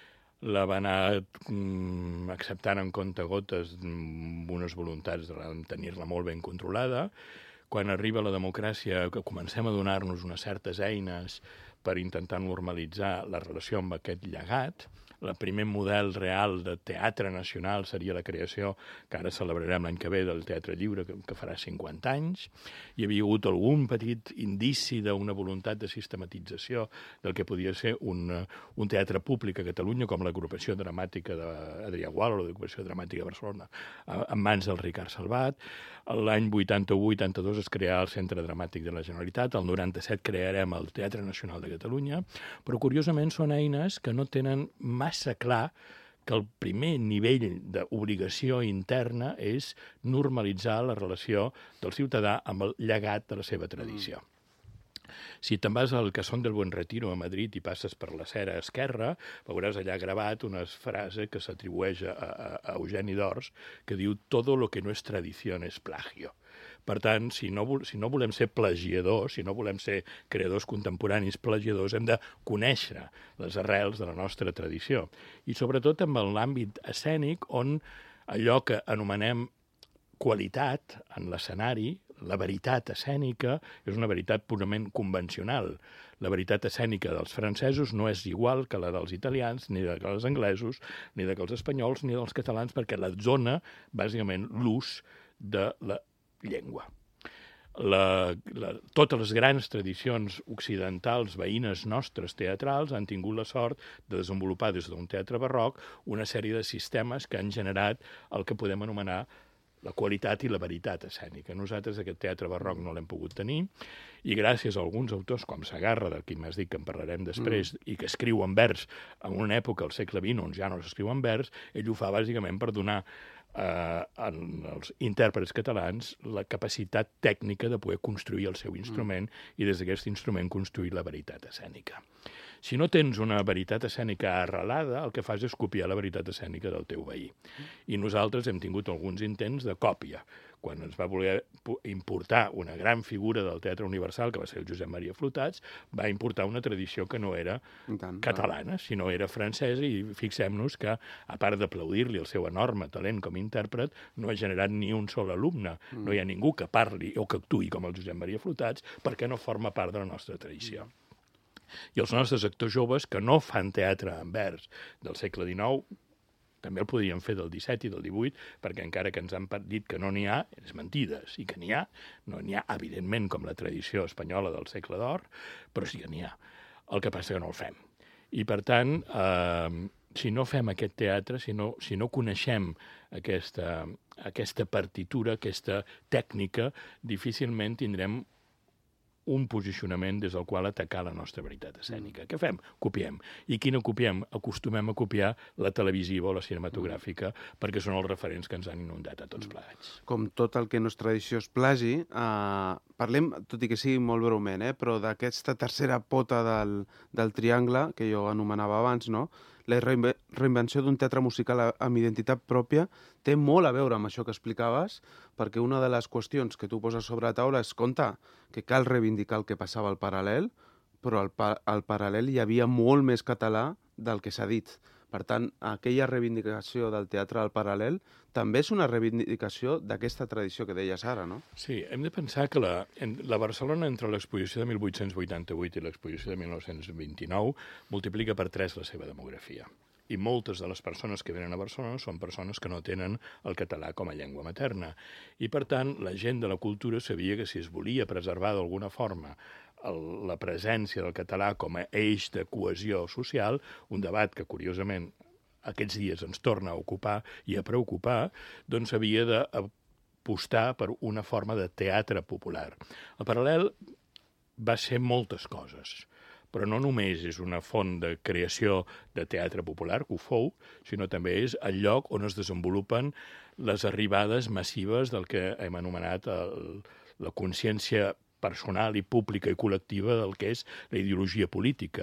la va anar mm, acceptant en comptagotes amb unes voluntats de tenir-la molt ben controlada. Quan arriba la democràcia, que comencem a donar-nos unes certes eines per intentar normalitzar la relació amb aquest llegat. El primer model real de teatre nacional seria la creació, que ara celebrarem l'any que ve, del Teatre Lliure, que, que farà cinquanta anys. Hi havia hagut algun petit indici d'una voluntat de sistematització del que podia ser un, un teatre públic a Catalunya, com l'agrupació dramàtica d'Adrià Gual o l'agrupació dramàtica de Barcelona, en mans del Ricard Salvat. L'any vuitanta-u vuitanta-dos es creà el Centre Dramàtic de la Generalitat, el noranta-set crearem el Teatre Nacional de Catalunya, però curiosament són eines que no tenen massa clar que el primer nivell d'obligació interna és normalitzar la relació del ciutadà amb el llegat de la seva tradició. Mm. Si te'n vas al Casón del Buen Retiro a Madrid i passes per la Cera Esquerra, veuràs allà gravat una frase que s'atribueix a, a, a Eugeni d'Ors, que diu «Todo lo que no es tradición es plagio». Per tant, si no, si no volem ser plagiadors, si no volem ser creadors contemporanis plagiadors, hem de conèixer les arrels de la nostra tradició. I sobretot en l'àmbit escènic, on allò que anomenem qualitat en l'escenari, la veritat escènica, és una veritat purament convencional. La veritat escènica dels francesos no és igual que la dels italians, ni dels anglesos, ni dels espanyols, ni dels catalans, perquè la zona, bàsicament, l'ús de la llengua. La, la, totes les grans tradicions occidentals veïnes nostres teatrals han tingut la sort de desenvolupar des d'un teatre barroc una sèrie de sistemes que han generat el que podem anomenar la qualitat i la veritat escènica. Nosaltres aquest teatre barroc no l'hem pogut tenir i gràcies a alguns autors com Segarra, del qui m'has dit que en parlarem després, mm. i que escriu en vers en una època, al segle vint, on ja no s'escriu en vers, ell ho fa bàsicament per donar eh, als intèrprets catalans la capacitat tècnica de poder construir el seu instrument mm. i des d'aquest instrument construir la veritat escènica. Si no tens una veritat escènica arrelada, el que fas és copiar la veritat escènica del teu veí. I nosaltres hem tingut alguns intents de còpia. Quan ens va voler importar una gran figura del Teatre Universal, que va ser el Josep Maria Flotats, va importar una tradició que no era tant, catalana, sinó era francesa, i fixem-nos que, a part d'aplaudir-li el seu enorme talent com a intèrpret, no ha generat ni un sol alumne. Mm. No hi ha ningú que parli o que actuï com el Josep Maria Flotats, perquè no forma part de la nostra tradició. Mm. I els nostres actors joves que no fan teatre en vers del segle dinou, També el podríem fer del disset i del divuit, perquè encara que ens han dit que no n'hi ha, és mentides, i que n'hi ha. No n'hi ha, evidentment, com la tradició espanyola del segle d'or, però sí que n'hi ha. El que passa que no el fem. I, per tant, eh, si no fem aquest teatre, si no, si no coneixem aquesta, aquesta partitura, aquesta tècnica, difícilment tindrem un posicionament des del qual atacar la nostra veritat escènica. Què fem? Copiem. I quina copiem? Acostumem a copiar la televisiva o la cinematogràfica, perquè són els referents que ens han inundat a tots plegats. Com tot el que no és tradició és plagi, eh, parlem, tot i que sigui molt breument, eh, però d'aquesta tercera pota del, del triangle, que jo anomenava abans, no? La reinve reinvenció d'un teatre musical amb identitat pròpia té molt a veure amb això que explicaves, perquè una de les qüestions que tu poses sobre la taula és, compte, que cal reivindicar el que passava al paral·lel, però al, pa al paral·lel hi havia molt més català del que s'ha dit. Per tant, aquella reivindicació del teatre al paral·lel també és una reivindicació d'aquesta tradició que deies ara, no? Sí, hem de pensar que la, en, la Barcelona, entre l'exposició de mil vuit-cents vuitanta-vuit i l'exposició de mil nou-cents vint-i-nou, multiplica per tres la seva demografia. I moltes de les persones que venen a Barcelona són persones que no tenen el català com a llengua materna. I, per tant, la gent de la cultura sabia que si es volia preservar d'alguna forma el, la presència del català com a eix de cohesió social, un debat que, curiosament, aquests dies ens torna a ocupar i a preocupar, doncs havia d'apostar per una forma de teatre popular. El paral·lel va ser moltes coses, però no només és una font de creació de teatre popular, que ho fou, sinó també és el lloc on es desenvolupen les arribades massives del que hem anomenat el, la consciència personal i pública i col·lectiva del que és la ideologia política.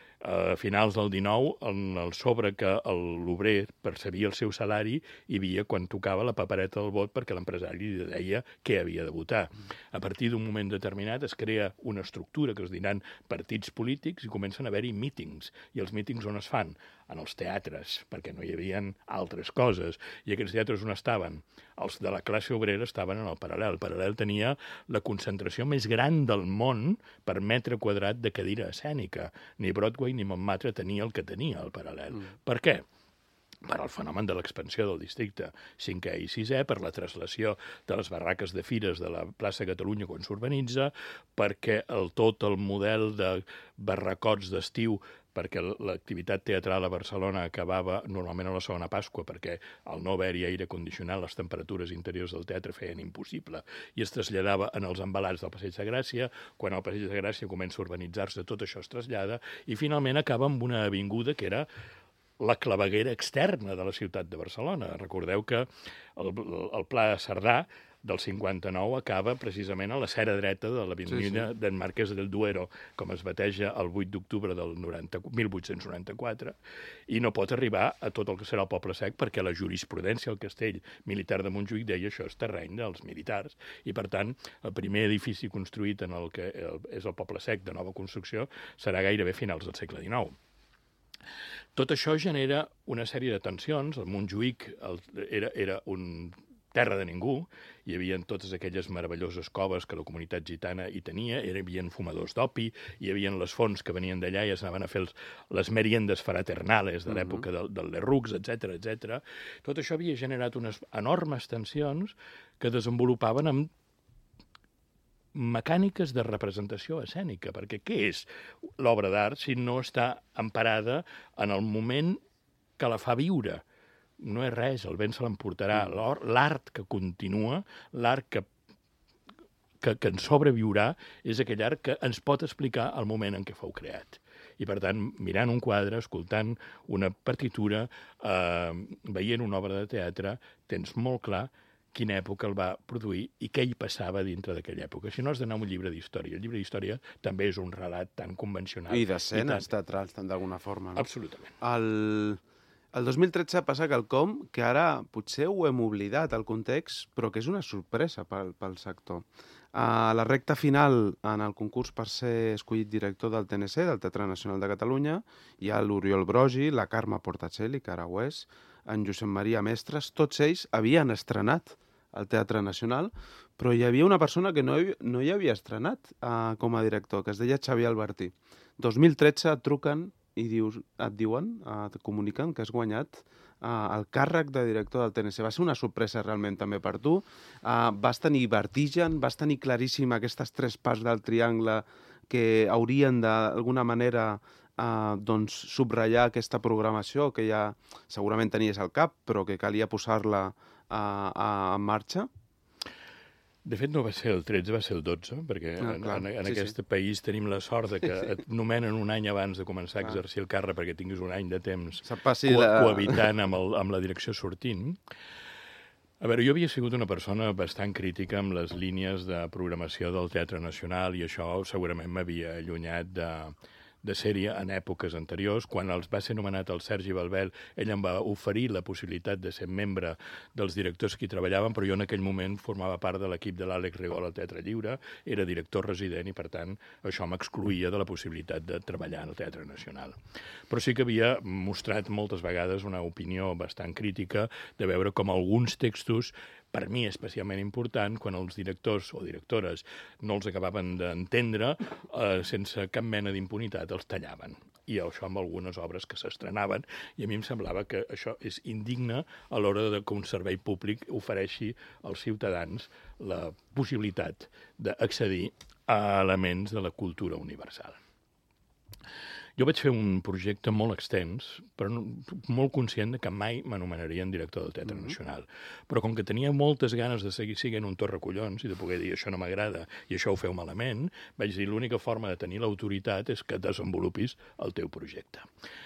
A finals del dinou, en el sobre que l'obrer percebia el seu salari, hi havia quan tocava la papereta del vot perquè l'empresari li deia què havia de votar. A partir d'un moment determinat es crea una estructura que es diran partits polítics i comencen a haver-hi mítings. I els mítings on es fan? En els teatres, perquè no hi havia altres coses. I aquests teatres on estaven? Els de la classe obrera estaven en el paral·lel. El paral·lel tenia la concentració més gran del món per metre quadrat de cadira escènica. Ni Broadway ni Montmartre tenia el que tenia el paral·lel. Mm. Per què? Per al fenomen de l'expansió del districte cinquè i sisè, per la traslació de les barraques de fires de la plaça Catalunya quan s'urbanitza, perquè el, tot el model de barracots d'estiu, perquè l'activitat teatral a Barcelona acabava normalment a la segona Pasqua, perquè al no haver-hi aire condicionat les temperatures interiors del teatre feien impossible, i es traslladava en els embalats del Passeig de Gràcia. Quan el Passeig de Gràcia comença a urbanitzar-se, tot això es trasllada, i finalment acaba amb una avinguda que era la claveguera externa de la ciutat de Barcelona. Recordeu que el, el Pla Cerdà del cinquanta-nou acaba precisament a la cera dreta de l'avinguda sí, sí. d'en Marquès del Duero, com es bateja el vuit d'octubre del mil vuit-cents noranta-quatre, i no pot arribar a tot el que serà el Poble Sec, perquè la jurisprudència al castell militar de Montjuïc deia això és terreny dels militars, i per tant el primer edifici construït en el que és el Poble Sec de nova construcció serà gairebé finals del segle dinou. Tot això genera una sèrie de tensions. El Montjuïc el, era, era un terra de ningú, hi havia totes aquelles meravelloses coves que la comunitat gitana hi tenia, hi havia fumadors d'opi, hi havia les fonts que venien d'allà i es anaven a fer els, les meriendes fraternales de l'època del, del Lerroux, etcètera, etcètera. Tot això havia generat unes enormes tensions que desenvolupaven amb mecàniques de representació escènica, perquè què és l'obra d'art si no està emparada en el moment que la fa viure? No és res, el vent se l'emportarà. L'art que continua, l'art que, que, que ens sobreviurà, és aquell art que ens pot explicar el moment en què fou creat. I, per tant, mirant un quadre, escoltant una partitura, eh, veient una obra de teatre, tens molt clar quina època el va produir i què hi passava dintre d'aquella època. Si no, has d'anar a un llibre d'història. El llibre d'història també és un relat tan convencional. I d'escenes teatrals, tant d'alguna forma. No? Absolutament. El... El dos mil tretze passa quelcom que ara potser ho hem oblidat, el context, però que és una sorpresa pel, pel sector. A la recta final, en el concurs per ser escollit director del T N C, del Teatre Nacional de Catalunya, hi ha l'Oriol Brogi, la Carme Portacelli, Caraués, en Josep Maria Mestres, tots ells havien estrenat al Teatre Nacional, però hi havia una persona que no, no hi havia estrenat uh, com a director, que es deia Xavier Albertí. dos mil tretze truquen i dius, et diuen, et comuniquen que has guanyat uh, el càrrec de director del T N C. Va ser una sorpresa realment també per tu. Uh, vas tenir vertigen, vas tenir claríssim aquestes tres parts del triangle que haurien d'alguna manera uh, doncs, subratllar aquesta programació que ja segurament tenies al cap, però que calia posar-la uh, uh, en marxa? De fet, no va ser el tretze, va ser el dotze, perquè ah, clar, en, en sí, aquest sí. país tenim la sort de que et nomenen un any abans de començar a exercir el càrrec perquè tinguis un any de temps co la... cohabitant amb, el, amb la direcció sortint. A veure, jo havia sigut una persona bastant crítica amb les línies de programació del Teatre Nacional i això segurament m'havia allunyat de... de sèrie en èpoques anteriors. Quan els va ser nomenat el Sergi Balbel, ell em va oferir la possibilitat de ser membre dels directors que hi treballaven, però jo en aquell moment formava part de l'equip de l'Àlex Rigol al Teatre Lliure, era director resident i, per tant, això m'excloïa de la possibilitat de treballar al Teatre Nacional. Però sí que havia mostrat moltes vegades una opinió bastant crítica de veure com alguns textos, per mi especialment important, quan els directors o directores no els acabaven d'entendre, eh, sense cap mena d'impunitat els tallaven. I això amb algunes obres que s'estrenaven, i a mi em semblava que això és indigne a l'hora de que un servei públic ofereixi als ciutadans la possibilitat d'accedir a elements de la cultura universal. Jo vaig fer un projecte molt extens, però no, molt conscient de que mai m'anomenarien director del Teatre mm-hmm. Nacional. Però com que tenia moltes ganes de seguir sent un torracollons i de poder dir això no m'agrada i això ho feu malament, vaig dir l'única forma de tenir l'autoritat és que desenvolupis el teu projecte.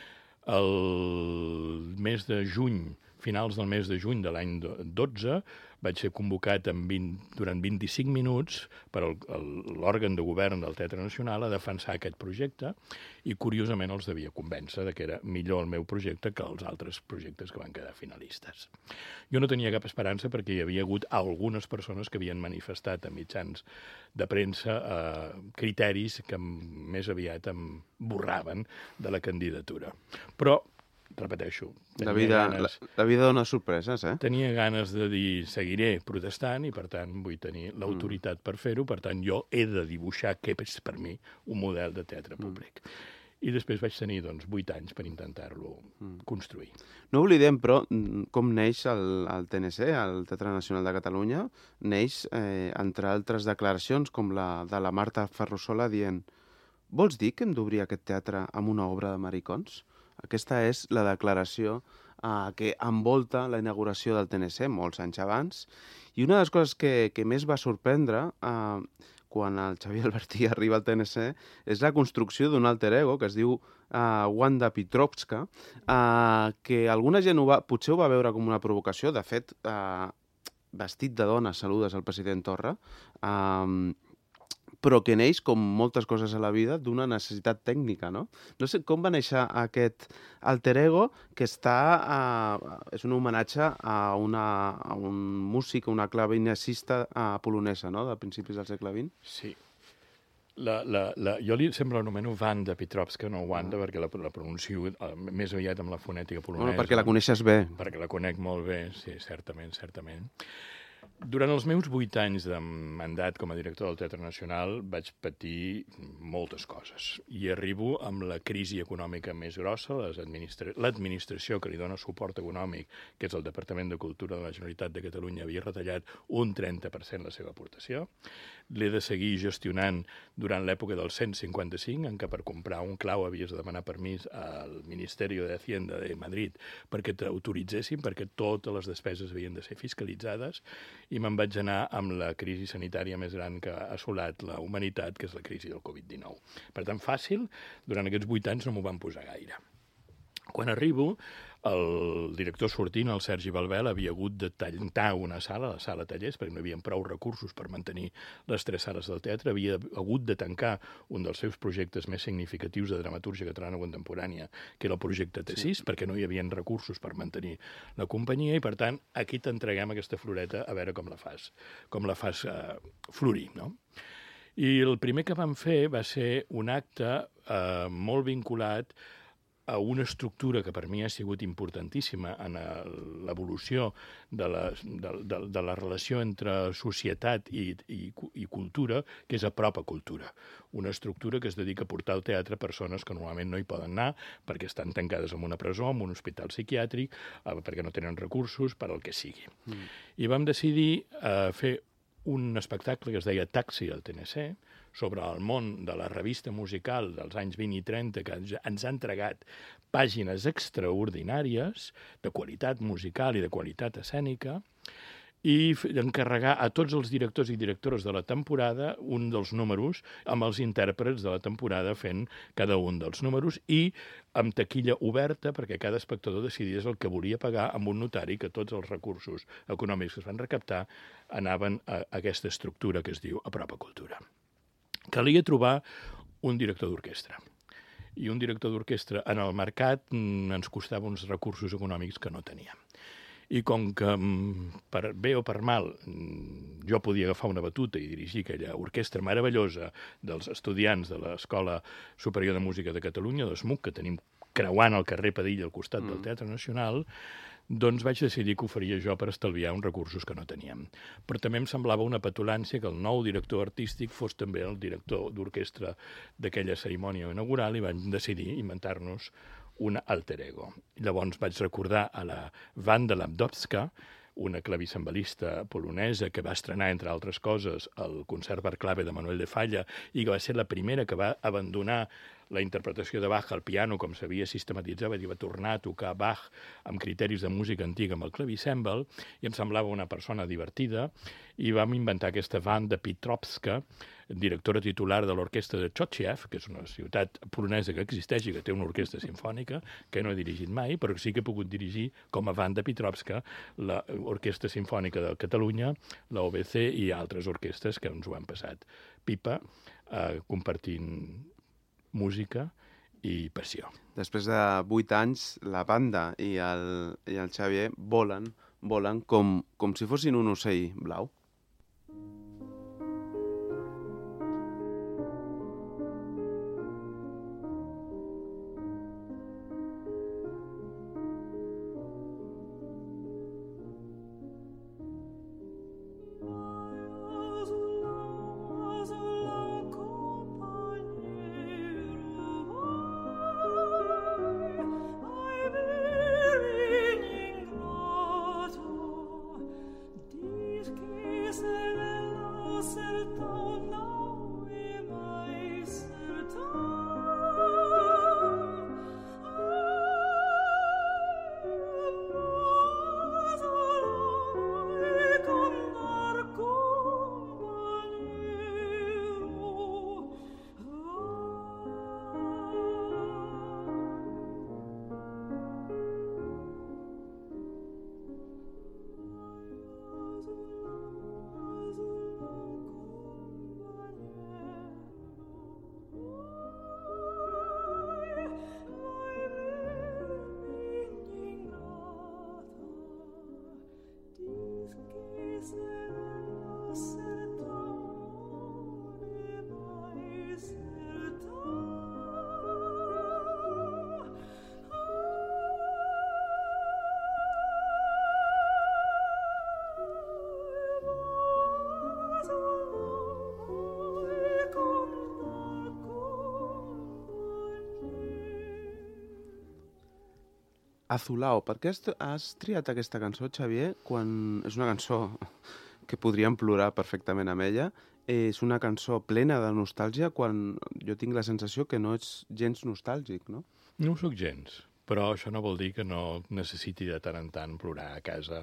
El mes de juny, finals del mes de juny de l'any dotze, vaig ser convocat en vint, durant vint-i-cinc minuts per el, el, l'òrgan de govern del Teatre Nacional a defensar aquest projecte i, curiosament, els devia convèncer de que era millor el meu projecte que els altres projectes que van quedar finalistes. Jo no tenia cap esperança perquè hi havia hagut algunes persones que havien manifestat a mitjans de premsa eh, criteris que més aviat em borraven de la candidatura. Però repeteixo, la vida, ganes, la, la vida dona sorpreses, eh? Tenia ganes de dir, seguiré protestant i, per tant, vull tenir l'autoritat mm. per fer-ho. Per tant, jo he de dibuixar què és per mi un model de teatre públic. Mm. I després vaig tenir, doncs, vuit anys per intentar-lo mm. construir. No oblidem, però, com neix el, el T N C, el Teatre Nacional de Catalunya, neix, eh, entre altres declaracions, com la de la Marta Ferrusola dient «Vols dir que hem d'obrir aquest teatre amb una obra de maricons?» Aquesta és la declaració eh, que envolta la inauguració del T N C molts anys abans. I una de les coses que, que més va sorprendre eh, quan el Xavier Albertí arriba al T N C és la construcció d'un alter ego que es diu eh, Wanda Petrovska, eh, que alguna gent ho va, potser ho va veure com una provocació. De fet, eh, vestit de dona saludes al president Torra, eh, però que neix, com moltes coses a la vida, d'una necessitat tècnica, no? No sé com va néixer aquest alter ego que està... A, és un homenatge a, una, a un músic, una clavinesista polonesa, no?, de principis del segle vint. Sí. La, la, la, jo li sempre l'anomeno Wanda Petrovska, no Wanda, ah. perquè la, la pronuncio uh, més aviat amb la fonètica polonesa. Bueno, perquè la coneixes bé. Perquè la conec molt bé, sí, certament, certament. Durant els meus vuit anys de mandat com a director del Teatre Nacional vaig patir moltes coses i arribo amb la crisi econòmica més grossa. L'administra... l'administració que li dona suport econòmic, que és el Departament de Cultura de la Generalitat de Catalunya, havia retallat un trenta per cent la seva aportació. L'he de seguir gestionant durant l'època del cent cinquanta-cinc, en què per comprar un clau havies de demanar permís al Ministeri de Hacienda de Madrid perquè t'autoritzessin, perquè totes les despeses havien de ser fiscalitzades, i me'n vaig anar amb la crisi sanitària més gran que ha assolat la humanitat, que és la crisi del covid dinou. Per tant, fàcil, durant aquests vuit anys no m'ho van posar gaire. Quan arribo, el director sortint, el Sergi Balbel, havia hagut de tancar una sala, la sala tallers, perquè no hi havia prou recursos per mantenir les tres sales del teatre, havia hagut de tancar un dels seus projectes més significatius de dramatúrgia catalana contemporània, que era el projecte T sis, sí. perquè no hi havia recursos per mantenir la companyia, i per tant, aquí t'entreguem aquesta floreta a veure com la fas, com la fas uh, florir, no? I el primer que vam fer va ser un acte uh, molt vinculat a una estructura que per mi ha sigut importantíssima en l'evolució de la, de, de, de la relació entre societat i, i, i cultura, que és Apropa Cultura. Una estructura que es dedica a portar al teatre persones que normalment no hi poden anar perquè estan tancades en una presó, en un hospital psiquiàtric, perquè no tenen recursos, per al que sigui. Mm. I vam decidir eh, fer un espectacle que es deia Taxi al T N C, sobre el món de la revista musical dels anys vint i trenta, que ens ha entregat pàgines extraordinàries de qualitat musical i de qualitat escènica, i encarregar a tots els directors i directores de la temporada un dels números amb els intèrprets de la temporada fent cada un dels números i amb taquilla oberta perquè cada espectador decidís el que volia pagar amb un notari que tots els recursos econòmics que es van recaptar anaven a aquesta estructura que es diu Apropa Cultura. Calia trobar un director d'orquestra. I un director d'orquestra en el mercat ens costava uns recursos econòmics que no teníem. I com que, per bé o per mal, jo podia agafar una batuta i dirigir aquella orquestra meravellosa dels estudiants de l'Escola Superior de Música de Catalunya, l'E S M U C, que tenim creuant el carrer Padilla al costat mm. del Teatre Nacional, doncs vaig decidir que ho faria jo per estalviar uns recursos que no teníem. Però també em semblava una petulància que el nou director artístic fos també el director d'orquestra d'aquella cerimònia inaugural i vam decidir inventar-nos un alter ego. Llavors vaig recordar a la Wanda Labdowska, una clavicembalista polonesa que va estrenar, entre altres coses, el concert per clave de Manuel de Falla i que va ser la primera que va abandonar la interpretació de Bach al piano, com s'havia sistematitzat, i va tornar a tocar Bach amb criteris de música antiga amb el clavicèmbal, i em semblava una persona divertida, i vam inventar aquesta Wanda Petrovska, directora titular de l'orquestra de Chociew, que és una ciutat polonesa que existeix i que té una orquestra simfònica, que no he dirigit mai, però sí que he pogut dirigir com a Wanda Petrovska l'Orquestra Simfònica de Catalunya, l'O B C i altres orquestres que ens ho han passat pipa, eh, compartint música i passió. Després de vuit anys, la banda i el, i el Xavier volen, volen com, com si fossin un ocell blau. Azulao, per què has, has triat aquesta cançó, Xavier, quan és una cançó que podríem plorar perfectament amb ella? És una cançó plena de nostàlgia quan jo tinc la sensació que no ets gens nostàlgic, no? No ho soc gens, però això no vol dir que no necessiti de tant en tant plorar a casa.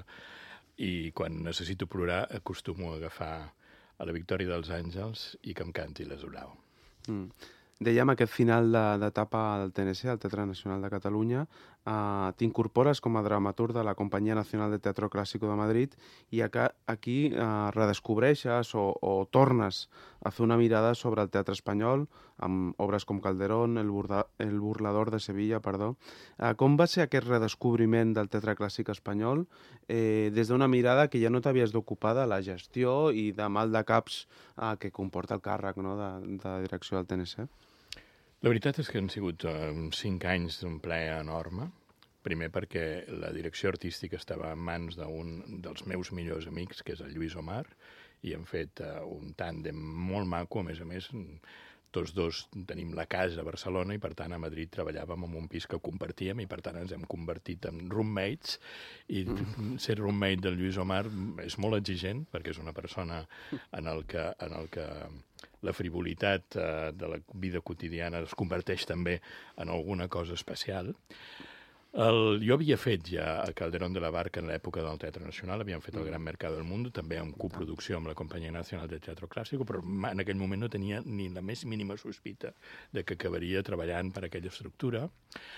I quan necessito plorar acostumo a agafar a la Victòria dels Àngels i que em canti l'Azulao. Mm. Dèiem, aquest final d'etapa del T N C, al Teatre Nacional de Catalunya, eh, t'incorpores com a dramaturg de la Companyia Nacional de Teatro Clásico de Madrid i aquí eh, redescobreixes o, o tornes a fer una mirada sobre el teatre espanyol amb obres com Calderón, El, Burda, el Burlador de Sevilla, perdó. Eh, com va ser aquest redescobriment del teatre clàssic espanyol eh, des d'una mirada que ja no t'havies d'ocupar de la gestió i de mal de caps eh, que comporta el càrrec, no?, de, de direcció del T N C? La veritat és que han sigut eh, cinc anys d'un plaer enorme. Primer perquè la direcció artística estava en mans d'un dels meus millors amics, que és el Lluís Omar, i hem fet uh, un tàndem molt maco. A més a més, tots dos tenim la casa a Barcelona i, per tant, a Madrid treballàvem en un pis que compartíem i, per tant, ens hem convertit en roommates. I mm. ser roommate del Lluís Omar és molt exigent, perquè és una persona en el que, en el que la frivolitat uh, de la vida quotidiana es converteix també en alguna cosa especial. El, jo havia fet ja a Calderón de la Barca en l'època del Teatre Nacional, havíem fet el Gran Mercado del Mundo, també en coproducció amb la Companyia Nacional de Teatro Clásico, però en aquell moment no tenia ni la més mínima sospita de que acabaria treballant per aquella estructura.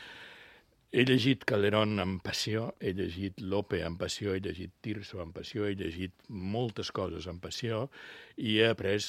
He llegit Calderón amb passió, he llegit Lope amb passió, he llegit Tirso amb passió, he llegit moltes coses amb passió i he après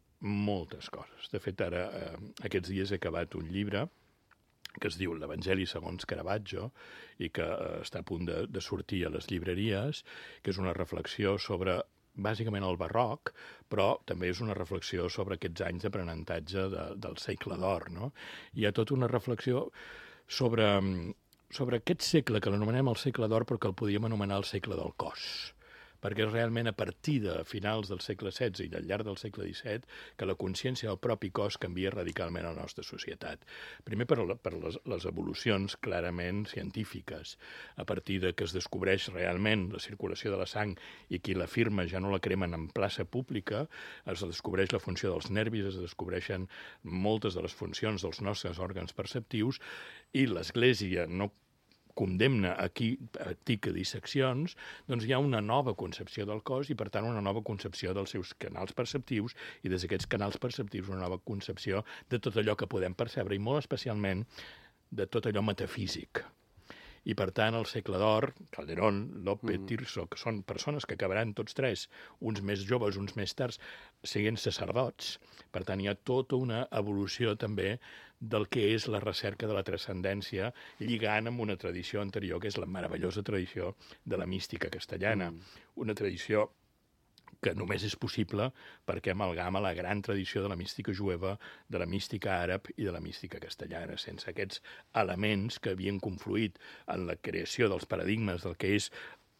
moltes coses. De fet, ara, eh, aquests dies he acabat un llibre que es diu l'Evangeli segons Caravaggio i que eh, està a punt de, de sortir a les llibreries, que és una reflexió sobre, bàsicament, el barroc, però també és una reflexió sobre aquests anys d'aprenentatge de, del segle d'or, no? Hi ha tota una reflexió sobre, sobre aquest segle, que l'anomenem el segle d'or, però que el podíem anomenar el segle del cos, perquè és realment a partir de finals del segle setze i al llarg del segle disset que la consciència del propi cos canvia radicalment a la nostra societat. Primer per, la, per les, les evolucions clarament científiques, a partir de que es descobreix realment la circulació de la sang i qui la firma ja no la cremen en plaça pública, es descobreix la funció dels nervis, es descobreixen moltes de les funcions dels nostres òrgans perceptius i l'Església no condemna a qui practica disseccions, doncs hi ha una nova concepció del cos i, per tant, una nova concepció dels seus canals perceptius i des d'aquests canals perceptius una nova concepció de tot allò que podem percebre i molt especialment de tot allò metafísic. I, per tant, el segle d'or, Calderón, Lope, mm. Tirso, que són persones que acabaran tots tres, uns més joves, uns més tards, siguent sacerdots. Per tant, hi ha tota una evolució també del que és la recerca de la transcendència, lligant amb una tradició anterior, que és la meravellosa tradició de la mística castellana. Mm. Una tradició que només és possible perquè amalgama la gran tradició de la mística jueva, de la mística àrab i de la mística castellana. Sense aquests elements que havien confluït en la creació dels paradigmes del que és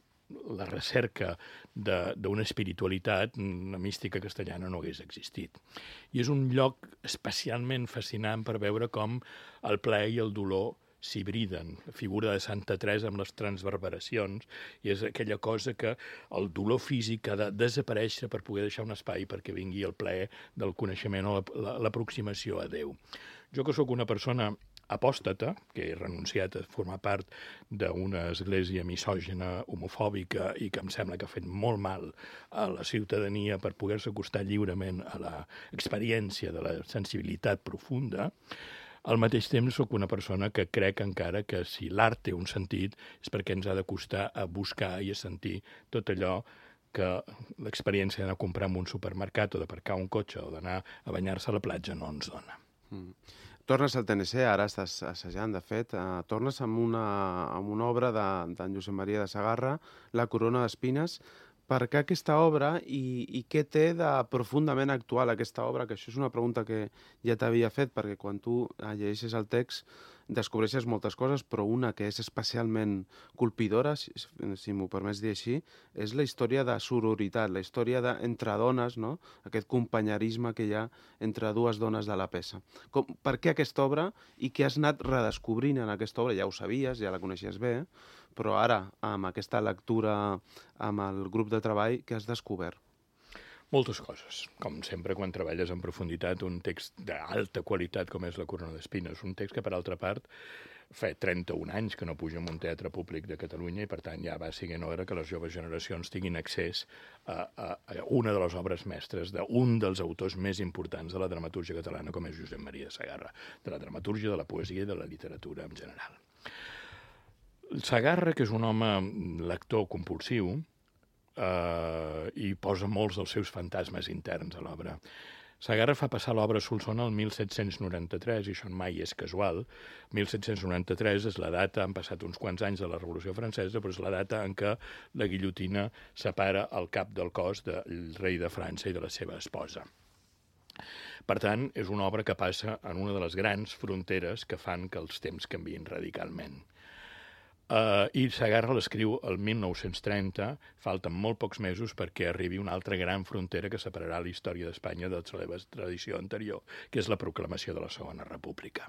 la recerca d'una espiritualitat, la mística castellana no hagués existit. I és un lloc especialment fascinant per veure com el plaer i el dolor s'hibriden. La figura de Santa Teresa amb les transverberacions i és aquella cosa que el dolor físic ha de desaparèixer per poder deixar un espai perquè vingui el plaer del coneixement o l'aproximació a Déu. Jo, que sóc una persona apòstata, que he renunciat a formar part d'una església misògina, homofòbica i que em sembla que ha fet molt mal a la ciutadania per poder-se acostar lliurement a l'experiència de la sensibilitat profunda, al mateix temps sóc una persona que crec encara que si l'art té un sentit és perquè ens ha de costar a buscar i a sentir tot allò que l'experiència d'anar a comprar en un supermercat o d'aparcar un cotxe o d'anar a banyar-se a la platja no ens dona. Mm. Tornes al T N C, ara estàs assajant, de fet, uh, tornes amb una, amb una obra d'en de, Josep Maria de Sagarra, La corona d'espines. Per què aquesta obra i, i què té de profundament actual aquesta obra? Que això és una pregunta que ja t'havia fet, perquè quan tu llegeixes el text descobreixes moltes coses, però una que és especialment colpidora, si, si m'ho permets dir així, és la història de sororitat, la història de, entre dones, no? Aquest companyerisme que hi ha entre dues dones de la peça. Com, per què aquesta obra i què has anat redescobrint en aquesta obra? Ja ho sabies, ja la coneixies bé, però ara, amb aquesta lectura, amb el grup de treball, què has descobert? Moltes coses. Com sempre, quan treballes en profunditat un text d'alta qualitat com és La corona d'espines, un text que, per altra part, fa trenta-un anys que no puja en un teatre públic de Catalunya i, per tant, ja va siguent hora que les joves generacions tinguin accés a, a, a una de les obres mestres d'un dels autors més importants de la dramatúrgia catalana, com és Josep Maria de Sagarra, de la dramatúrgia, de la poesia i de la literatura en general. Sagarra, que és un home lector compulsiu, Uh, i posa molts dels seus fantasmes interns a l'obra. Sagarra fa passar l'obra a Solsona el mil set-cents noranta-tres, i això mai és casual. mil set-cents noranta-tres és la data, han passat uns quants anys de la Revolució Francesa, però és la data en què la guillotina separa el cap del cos del rei de França i de la seva esposa. Per tant, és una obra que passa en una de les grans fronteres que fan que els temps canviïn radicalment. Uh, I Segarra l'escriu el mil nou-cents trenta, falten molt pocs mesos perquè arribi una altra gran frontera que separarà la història d'Espanya de la seva tradició anterior, que és la proclamació de la Segona República.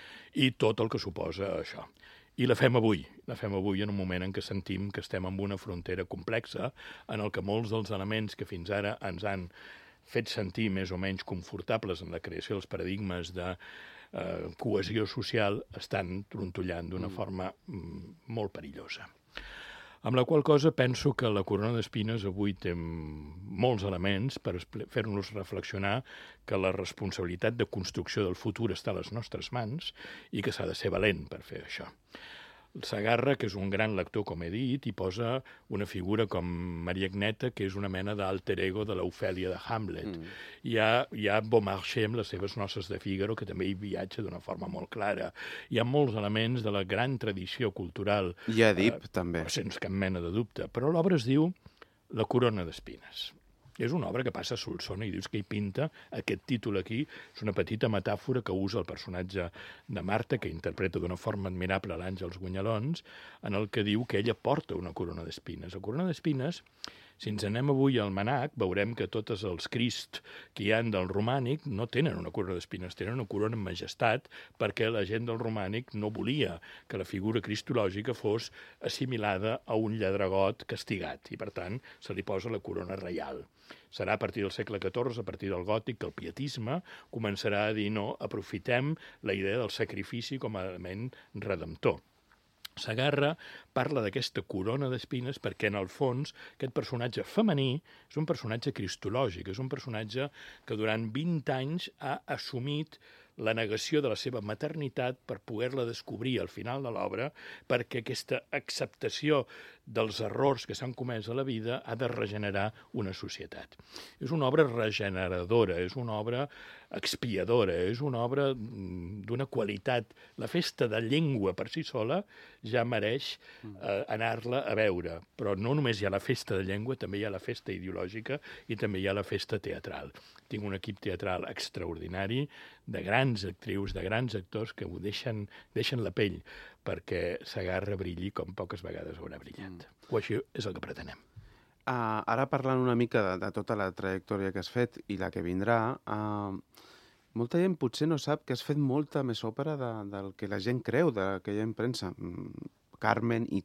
I tot el que suposa això. I la fem avui, la fem avui en un moment en què sentim que estem en una frontera complexa, en el que molts dels elements que fins ara ens han fet sentir més o menys confortables en la creació dels paradigmes de eh, cohesió social estan trontollant d'una forma mm, molt perillosa. Amb la qual cosa penso que la corona d'espines avui té molts elements per fer-nos reflexionar que la responsabilitat de construcció del futur està a les nostres mans i que s'ha de ser valent per fer això. Segarra, que és un gran lector, com he dit, hi posa una figura com Maria Agneta, que és una mena d'alter ego de l'Ofèlia de Hamlet. Mm. Hi ha, hi ha Beaumarchais amb les seves noces de Fígaro, que també hi viatja d'una forma molt clara. Hi ha molts elements de la gran tradició cultural. I Èdip, eh, també. Sense cap mena de dubte. Però l'obra es diu La corona d'espines. És una obra que passa a Solsona i dius que hi pinta aquest títol aquí. És una petita metàfora que usa el personatge de Marta, que interpreta d'una forma admirable l'Àngels Guanyalons, en el que diu que ella porta una corona d'espines. La corona d'espines, si ens anem avui al Manac, veurem que tots els Crist que hi ha del romànic no tenen una corona d'espines, tenen una corona en majestat, perquè la gent del romànic no volia que la figura cristològica fos assimilada a un lladregot castigat, i per tant se li posa la corona reial. Serà a partir del segle catorze, a partir del gòtic, que el pietisme començarà a dir no, aprofitem la idea del sacrifici com a element redemptor. Segarra parla d'aquesta corona d'espines perquè, en el fons, aquest personatge femení és un personatge cristològic, és un personatge que durant vint anys ha assumit la negació de la seva maternitat per poder-la descobrir al final de l'obra, perquè aquesta acceptació dels errors que s'han comès a la vida ha de regenerar una societat. És una obra regeneradora, és una obra expiadora, és una obra d'una qualitat. La festa de llengua per si sola ja mereix eh, anar-la a veure, però no només hi ha la festa de llengua, també hi ha la festa ideològica i també hi ha la festa teatral. Tinc un equip teatral extraordinari, de grans actrius, de grans actors que ho deixen, deixen la pell perquè Segarra brilli com poques vegades haurà brillat. Mm. O així és el que pretenem. Uh, ara parlant una mica de, de tota la trajectòria que has fet i la que vindrà, uh, molta gent potser no sap que has fet molta més òpera de, del que la gent creu, de que ella en pensa. Mm, Carmen i